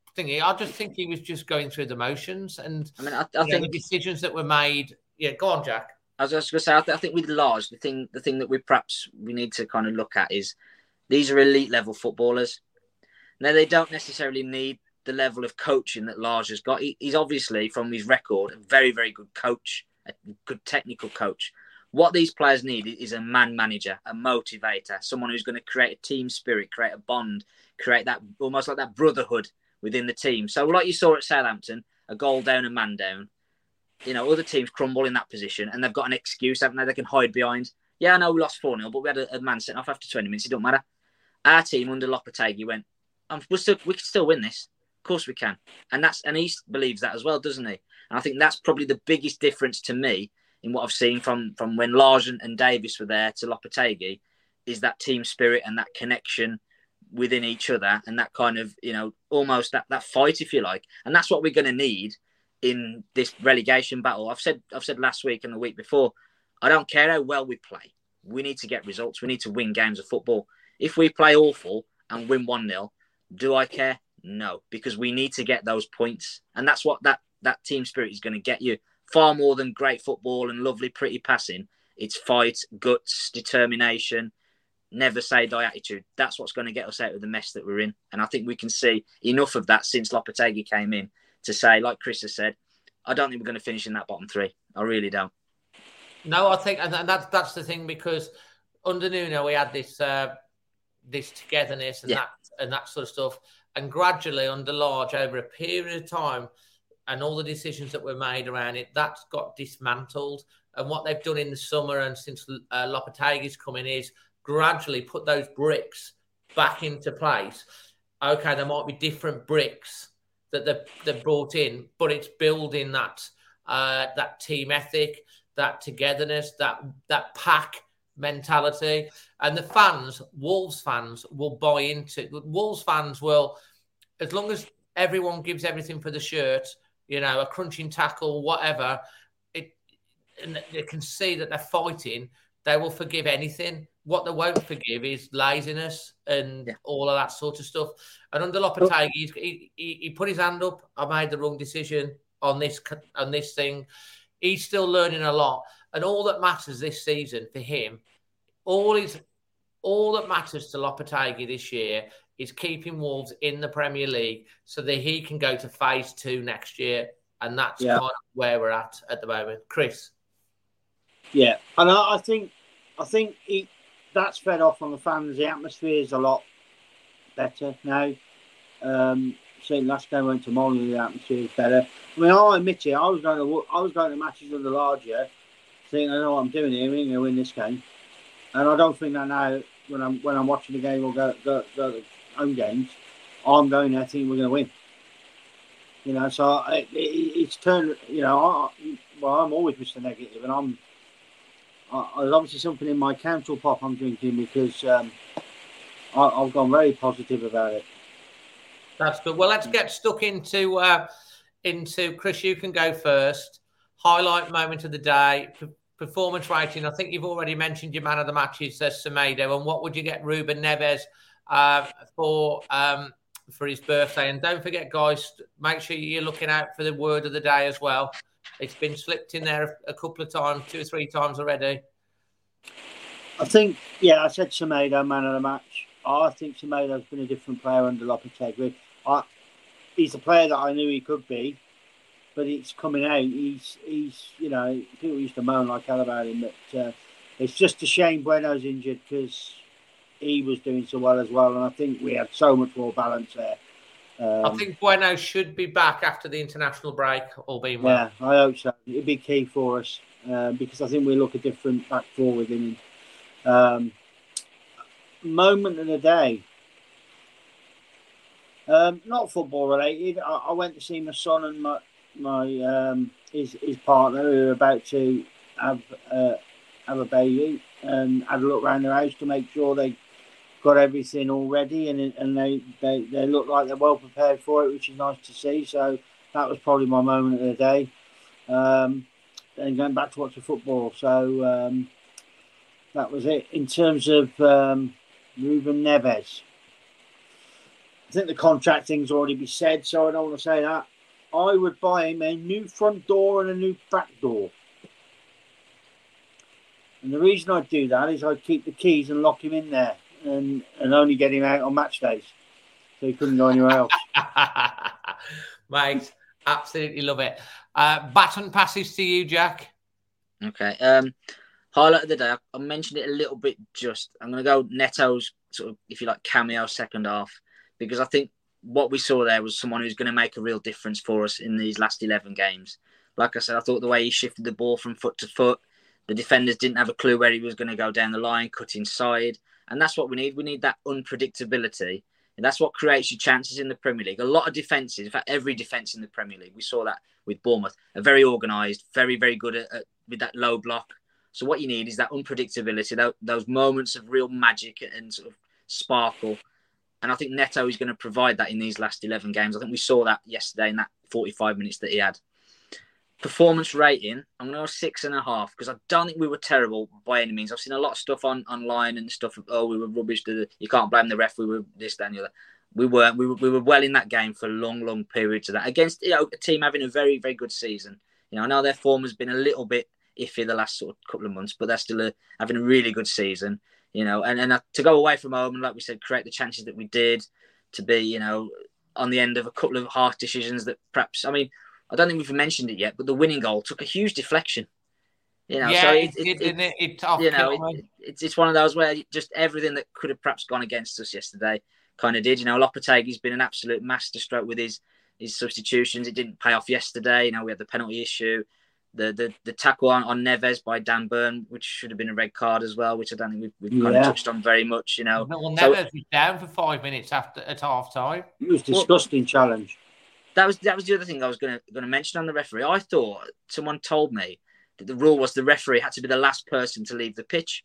I just think he was just going through the motions, and I think the decisions that were made. Yeah, go on, Jack. I was just going to say, I think with Lage, the thing that we need to kind of look at is these are elite level footballers. Now they don't necessarily need the level of coaching that Lage has got. He's obviously, from his record, a very, very good coach, a good technical coach. What these players need is a man manager, a motivator, someone who's going to create a team spirit, create a bond, create that almost like that brotherhood within the team. So like you saw at Southampton, a goal down, a man down, other teams crumble in that position and they've got an excuse, haven't they? They can hide behind. Yeah, I know we lost 4-0, but we had a man sent off after 20 minutes. It don't matter. Our team under Lopetegui went, we can still win this. Of course we can. And he believes that as well, doesn't he? And I think that's probably the biggest difference to me in what I've seen from when Lage and Davis were there to Lopetegui, is that team spirit and that connection within each other and that kind of, almost that fight, if you like. And that's what we're going to need in this relegation battle. I've said last week and the week before, I don't care how well we play. We need to get results. We need to win games of football. If we play awful and win 1-0, do I care? No, because we need to get those points. And that's what that team spirit is going to get you. Far more than great football and lovely, pretty passing. It's fight, guts, determination, never say die attitude. That's what's going to get us out of the mess that we're in. And I think we can see enough of that since Lopetegui came in to say, like Chris has said, I don't think we're going to finish in that bottom three. I really don't. No, I think, and that's the thing, because under Nuno we had this togetherness and that sort of stuff, and gradually under Lage over a period of time, and all the decisions that were made around it, that's got dismantled. And what they've done in the summer and since Lopetegui's come in is gradually put those bricks back into place. Okay, there might be different bricks that they've brought in, but it's building that team ethic, that togetherness, that pack mentality. And the fans, Wolves fans, will buy into. Wolves fans will, as long as everyone gives everything for the shirt, a crunching tackle, whatever, and they can see that they're fighting, they will forgive anything. What they won't forgive is laziness and all of that sort of stuff. And under Lopetegui, he put his hand up. I made the wrong decision on this thing. He's still learning a lot. And all that matters this season for him, all that matters to Lopetegui this year is keeping Wolves in the Premier League so that he can go to phase 2 next year. And that's kind of where we're at the moment. Chris? Yeah, and I think that's fed off on the fans. The atmosphere is a lot better now. Saying last time I went to Molyneux, the atmosphere is better. I mean, I'll admit it, I was going to matches under Larger, thinking I know what I'm doing here. We're going to win this game, and I don't think that now. When I'm watching the game or go to home games, I'm going there thinking we're going to win. So it's turned. I'm always Mr. Negative, and there's obviously something in my council pop I'm drinking because I've gone very positive about it. That's good. Well, let's get stuck into Chris. You can go first. Highlight moment of the day, performance rating. I think you've already mentioned your man of the match is Semedo. And what would you get Ruben Neves for his birthday? And don't forget, guys, make sure you're looking out for the word of the day as well. It's been slipped in there a couple of times, 2 or 3 times already. I think, I said Semedo, man of the match. I think Semedo's been a different player under Lopetegui. He's a player that I knew he could be, but it's coming out. He's people used to moan like hell about him, but it's just a shame Bueno's injured because he was doing so well as well, and I think we had so much more balance there. I think Bueno should be back after the international break, all being well. Yeah, I hope so. It'd be key for us because I think we look a different back four with him. Moment of the day. Not football related. I went to see my son and my his partner who were about to have a baby, and had a look around their house to make sure they got everything all ready, and they look like they're well prepared for it, which is nice to see. So that was probably my moment of the day. Then going back to watch the football. So that was it. In terms of Ruben Neves, I think the contract thing's already been said, so I don't want to say that. I would buy him a new front door and a new back door. And the reason I'd do that is I'd keep the keys and lock him in there and only get him out on match days. So he couldn't go anywhere else. Mate, absolutely love it. Baton passes to you, Jack. Okay. Highlight of the day, I mentioned it a little bit just. I'm going to go Neto's sort of, if you like, cameo second half, because I think what we saw there was someone who's going to make a real difference for us in these last 11 games. Like I said, I thought the way he shifted the ball from foot to foot, the defenders didn't have a clue where he was going to go down the line, cut inside. And that's what we need. We need that unpredictability. And that's what creates your chances in the Premier League. A lot of defences, in fact, every defence in the Premier League, we saw that with Bournemouth, are very organised, very, very good at with that low block. So what you need is that unpredictability, those moments of real magic and sort of sparkle. And I think Neto is going to provide that in these last 11 games. I think we saw that yesterday in that 45 minutes that he had. Performance rating, I'm going to go 6.5 because I don't think we were terrible by any means. I've seen a lot of stuff online and stuff. Oh, we were rubbish. You can't blame the ref. We were this, that, and the other. We weren't. We were well in that game for long periods of that against a team having a very, very good season. I know their form has been a little bit iffy the last sort of couple of months, but they're still having a really good season. And to go away from home and, like we said, create the chances that we did, to be on the end of a couple of harsh decisions that perhaps, I don't think we've mentioned it yet, but the winning goal took a huge deflection. Yeah, so it's one of those where just everything that could have perhaps gone against us yesterday kind of did. Lopetegui's been an absolute masterstroke with his substitutions. It didn't pay off yesterday. We had the penalty issue, the tackle on Neves by Dan Burn, which should have been a red card as well, which I don't think we've kind of touched on very much. Well, Neves was down for 5 minutes at half time. It was a disgusting challenge. That was the other thing I was going to mention on the referee. I thought someone told me that the rule was the referee had to be the last person to leave the pitch.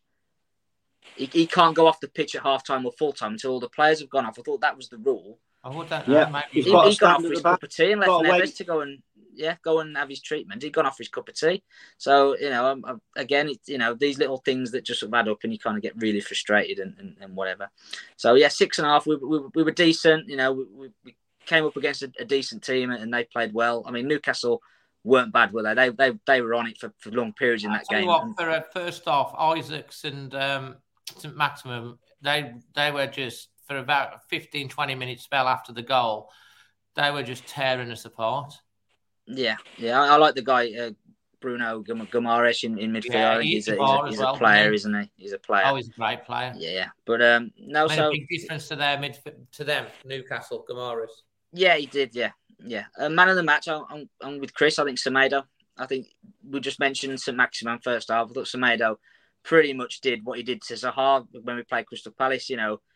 He can't go off the pitch at half-time or full-time until all the players have gone off. I thought that was the rule. I don't know. He's gone off for his cup of tea and left Neves to go and have his treatment. He'd gone off for his cup of tea. So, again, these little things that just sort of add up and you kind of get really frustrated and whatever. So, 6.5. We were decent. We came up against a decent team and they played well. Newcastle weren't bad, were they? They were on it for long periods in that game. For a first half, Isaacs and St. Maximum, they were just, for about 15-20 minutes spell after the goal, they were just tearing us apart. Yeah. I like the guy, Bruno Guimaraes in midfield. Yeah, he's a player, isn't he? He's a player. Oh, he's a great player. Yeah. But a big difference to them, Newcastle, Guimaraes. Yeah, he did. Yeah. Man of the match, I'm with Chris. I think Semedo. I think we just mentioned St. Maximin first half. I thought Semedo pretty much did what he did to Zaha when we played Crystal Palace.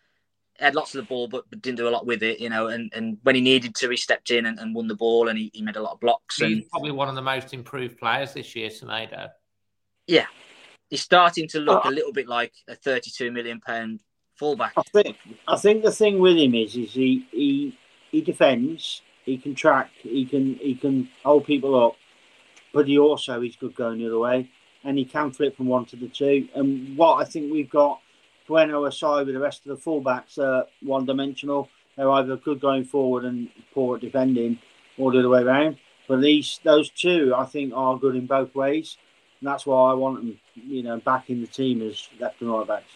Had lots of the ball, but didn't do a lot with it. And when he needed to, he stepped in and won the ball, and he made a lot of blocks. He's probably one of the most improved players this year, Semedo. Yeah, he's starting to look a little bit like a £32 million fullback. I think the thing with him is he defends, he can track, he can hold people up, but he's good going the other way, and he can flip from one to the two. And what I think we've got, Bueno aside with the rest of the fullbacks are one-dimensional. They're either good going forward and poor at defending, or the other way around. But those two, I think, are good in both ways, and that's why I want them, back in the team as left and right backs.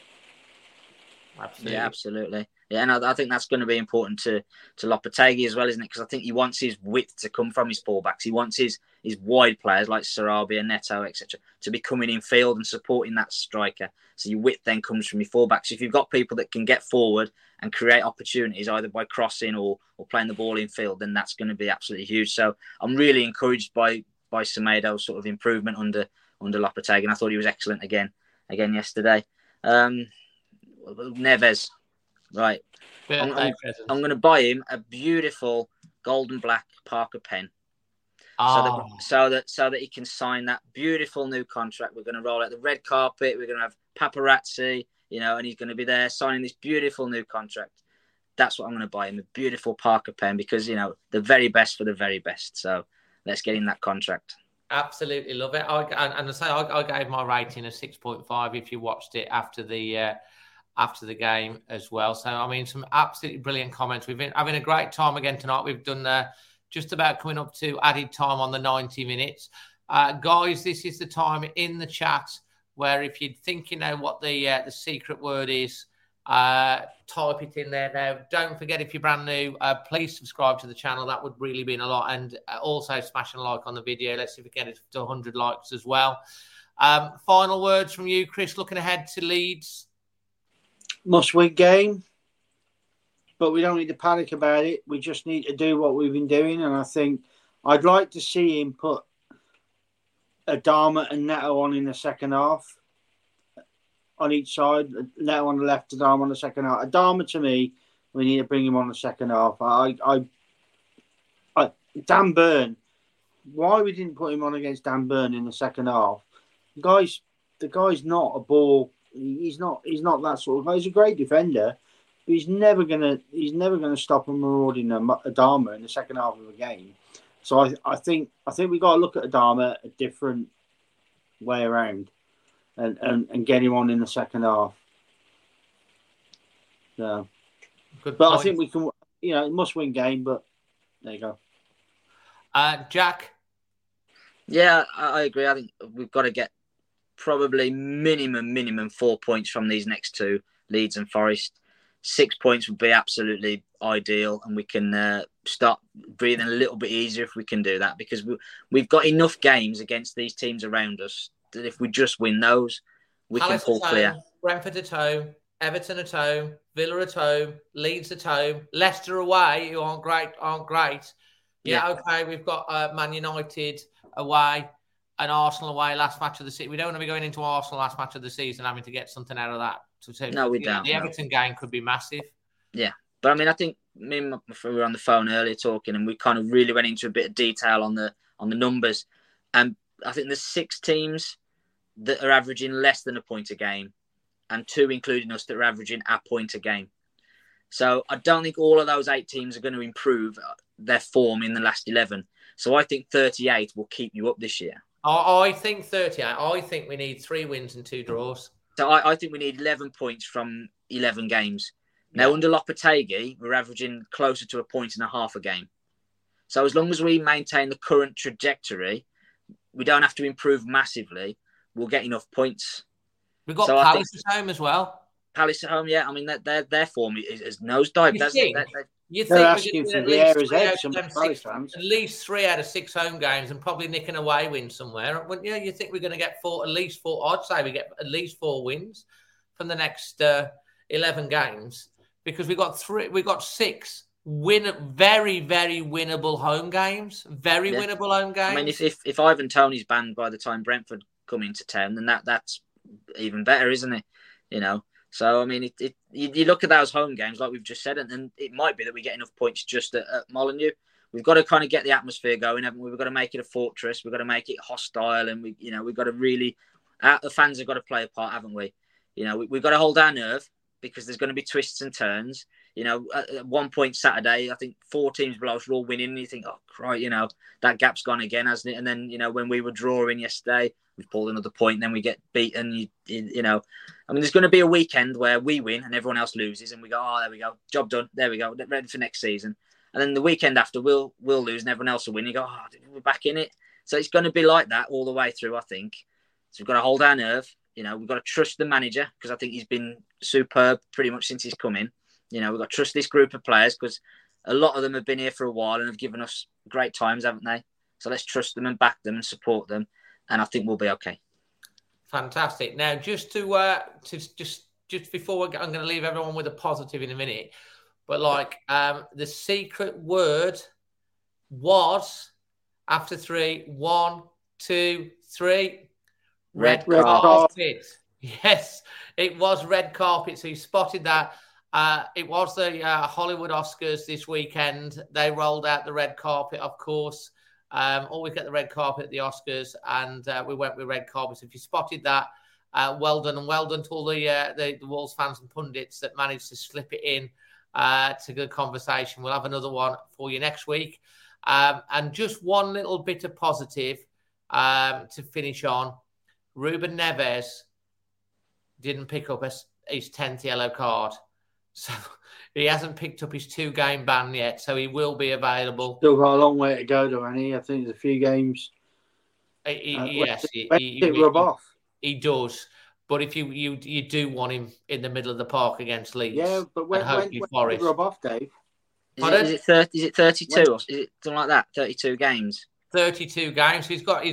Absolutely. Yeah, absolutely. Yeah, and I think that's going to be important to Lopetegui as well, isn't it? Because I think he wants his width to come from his fullbacks. He wants his wide players like Sarabia, Neto, etc., to be coming in field and supporting that striker. So your width then comes from your fullbacks. So if you've got people that can get forward and create opportunities either by crossing or playing the ball in field, then that's going to be absolutely huge. So I'm really encouraged by Semedo's sort of improvement under Lopetegui, and I thought he was excellent again yesterday. Neves, right? I'm going to buy him a beautiful golden black Parker pen, so that he can sign that beautiful new contract. We're going to roll out the red carpet. We're going to have paparazzi, and he's going to be there signing this beautiful new contract. That's what I'm going to buy him, a beautiful Parker pen, because the very best for the very best. So let's get in that contract. Absolutely love it. I gave my rating a 6.5 if you watched it after the game as well. So, I mean, some absolutely brilliant comments. We've been having a great time again tonight. We've done just about coming up to added time on the 90 minutes. Guys, this is the time in the chat where if you think you know what the secret word is, type it in there now. Don't forget, if you're brand new, please subscribe to the channel. That would really mean a lot. And also smash a like on the video. Let's see if we get it to 100 likes as well. Final words from you, Chris, looking ahead to Leeds. Must-win game, but we don't need to panic about it. We just need to do what we've been doing, and I think I'd like to see him put Adama and Neto on in the second half, on each side. Neto on the left, Adama on the second half. Adama, to me, we need to bring him on the second half. Dan Burn, why we didn't put him on against Dan Burn in the second half? The guy's not a ball. He's not that sort of guy. He's a great defender, but he's never gonna stop him marauding Adama in the second half of the game. So I think we got to look at Adama a different way around, and get him on in the second half. So, but point. I think we can. Must win game, but there you go. Jack. Yeah, I agree. I think we've got to get probably minimum 4 points from these next two, Leeds and Forest. 6 points would be absolutely ideal, and we can start breathing a little bit easier if we can do that, because we've got enough games against these teams around us that if we just win those, we Palace can pull clear. Brentford at home, Everton at home, Villa at home, Leeds at home, Leicester away, who aren't great. Yeah, okay, we've got Man United away and Arsenal away last match of the season. We don't want to be going into Arsenal last match of the season having to get something out of that. No, we don't. The Everton game could be massive. Yeah, but I mean, I think me and we were on the phone earlier talking, and we kind of really went into a bit of detail on the numbers. And I think there's 6 teams that are averaging less than a point a game, and 2, including us, that are averaging a point a game. So I don't think all of those 8 teams are going to improve their form in the last 11. So I think 38 will keep you up this year. I think 38. I think we need 3 wins and 2 draws. So I think we need 11 points from 11 games. Now, under Lopetegui, we're averaging closer to a point and a half a game. So as long as we maintain the current trajectory, we don't have to improve massively. We'll get enough points. We've got Palace at home as well. Palace at home, yeah. I mean, their form is nosedive. You think we're going to at least 3 out of 6 home games and probably nick an away win somewhere, wouldn't you? You think we're going to get at least 4? I'd say we get at least 4 wins from the next 11 games, because we got 6 very, very winnable home games. Winnable home games. I mean, if Ivan Toney's banned by the time Brentford come into town, then that's even better, isn't it? So, I mean, you look at those home games, like we've just said, and it might be that we get enough points just at Molineux. We've got to kind of get the atmosphere going, haven't we? We've got to make it a fortress. We've got to make it hostile, and we've got to really, the fans have got to play a part, haven't we? We've got to hold our nerve, because there's going to be twists and turns. At one point Saturday, I think 4 teams below us were all winning, and you think, oh, right, that gap's gone again, hasn't it? And then, when we were drawing yesterday, we pulled another point, and then we get beaten. I mean, there's going to be a weekend where we win and everyone else loses, and we go, oh, there we go, job done, there we go, ready for next season. And then the weekend after, we'll lose and everyone else will win. You go, oh, we're back in it. So it's going to be like that all the way through, I think. So we've got to hold our nerve. We've got to trust the manager, because I think he's been superb pretty much since he's come in. We've got to trust this group of players, because a lot of them have been here for a while and have given us great times, haven't they? So let's trust them and back them and support them, and I think we'll be okay. Fantastic. Now, just before I'm going to leave everyone with a positive in a minute, but the secret word was after 3, 1, 2, 3, red carpet. Yes, it was red carpet. So you spotted that. It was the Hollywood Oscars this weekend. They rolled out the red carpet, of course. Always get the red carpet at the Oscars, and we went with red carpet. So if you spotted that, well done, and well done to all the Wolves fans and pundits that managed to slip it in to good conversation. We'll have another one for you next week. And just one little bit of positive to finish on. Ruben Neves didn't pick up his 10th yellow card. So he hasn't picked up his 2-game ban yet, so he will be available. Still got a long way to go, though, Annie. I think there's a few games. Yes, he rub off. He does. But if you do want him in the middle of the park against Leeds, yeah, but when Forest rub off, Dave? Is it 32 or is it something like that? 32 games. 32 games. He's got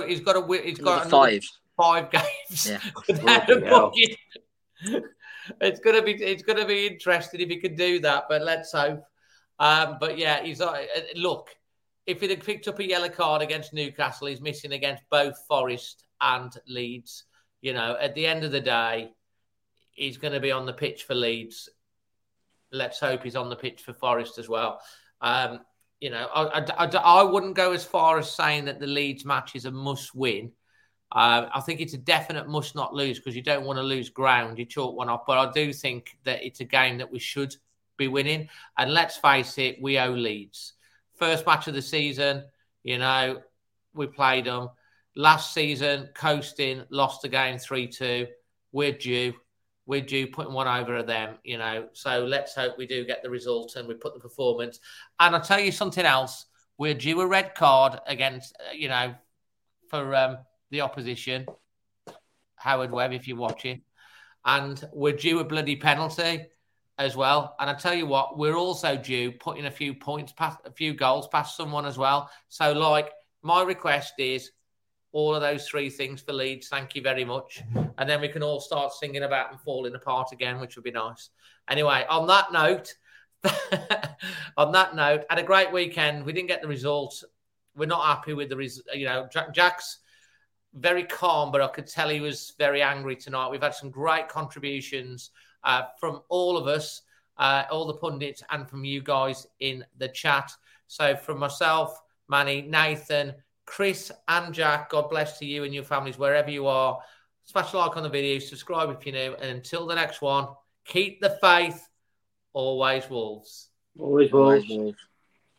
5 games without a bucket. It's gonna be interesting if he can do that, but let's hope. But yeah, he's look. If he'd have picked up a yellow card against Newcastle, he's missing against both Forest and Leeds. You know, at the end of the day, he's going to be on the pitch for Leeds. Let's hope he's on the pitch for Forest as well. You know, I wouldn't go as far as saying that the Leeds match is a must-win. I think it's a definite must not lose because you don't want to lose ground. You chalk one off. But I do think that it's a game that we should be winning. And let's face it, we owe Leeds. First match of the season, you know, we played them. Last season, coasting, lost the game 3-2. We're due putting one over them, you know. So let's hope we do get the result and we put the performance. And I'll tell you something else. We're due a red card against, you know, for the opposition, Howard Webb, if you're watching. And we're due a bloody penalty as well. And I tell you what, we're also due putting a few goals past someone as well. So, like, my request is all of those 3 things for Leeds. Thank you very much. And then we can all start singing about them falling apart again, which would be nice. Anyway, on that note, had a great weekend. We didn't get the results. We're not happy with the result. You know, Jack's very calm, but I could tell he was very angry tonight. We've had some great contributions from all of us, all the pundits, and from you guys in the chat. So from myself, Manny, Nathan, Chris and Jack, God bless to you and your families wherever you are. Smash a like on the video, subscribe if you're new, and until the next one, keep the faith. Always Wolves. Always Wolves. Always Wolves.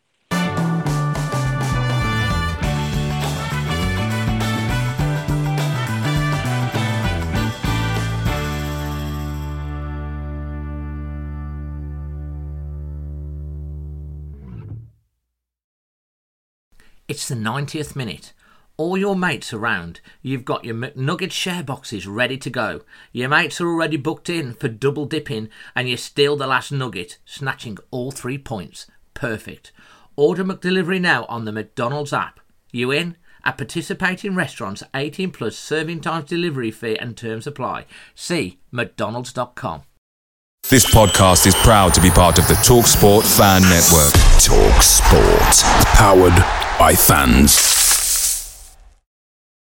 It's the 90th minute. All your mates around. You've got your McNugget share boxes ready to go. Your mates are already booked in for double dipping and you steal the last nugget, snatching all 3 points. Perfect. Order McDelivery now on the McDonald's app. You in? At participating restaurants, 18 plus serving times, delivery fee and terms apply. See mcdonalds.com. This podcast is proud to be part of the TalkSport Fan Network. TalkSport. Powered by fans.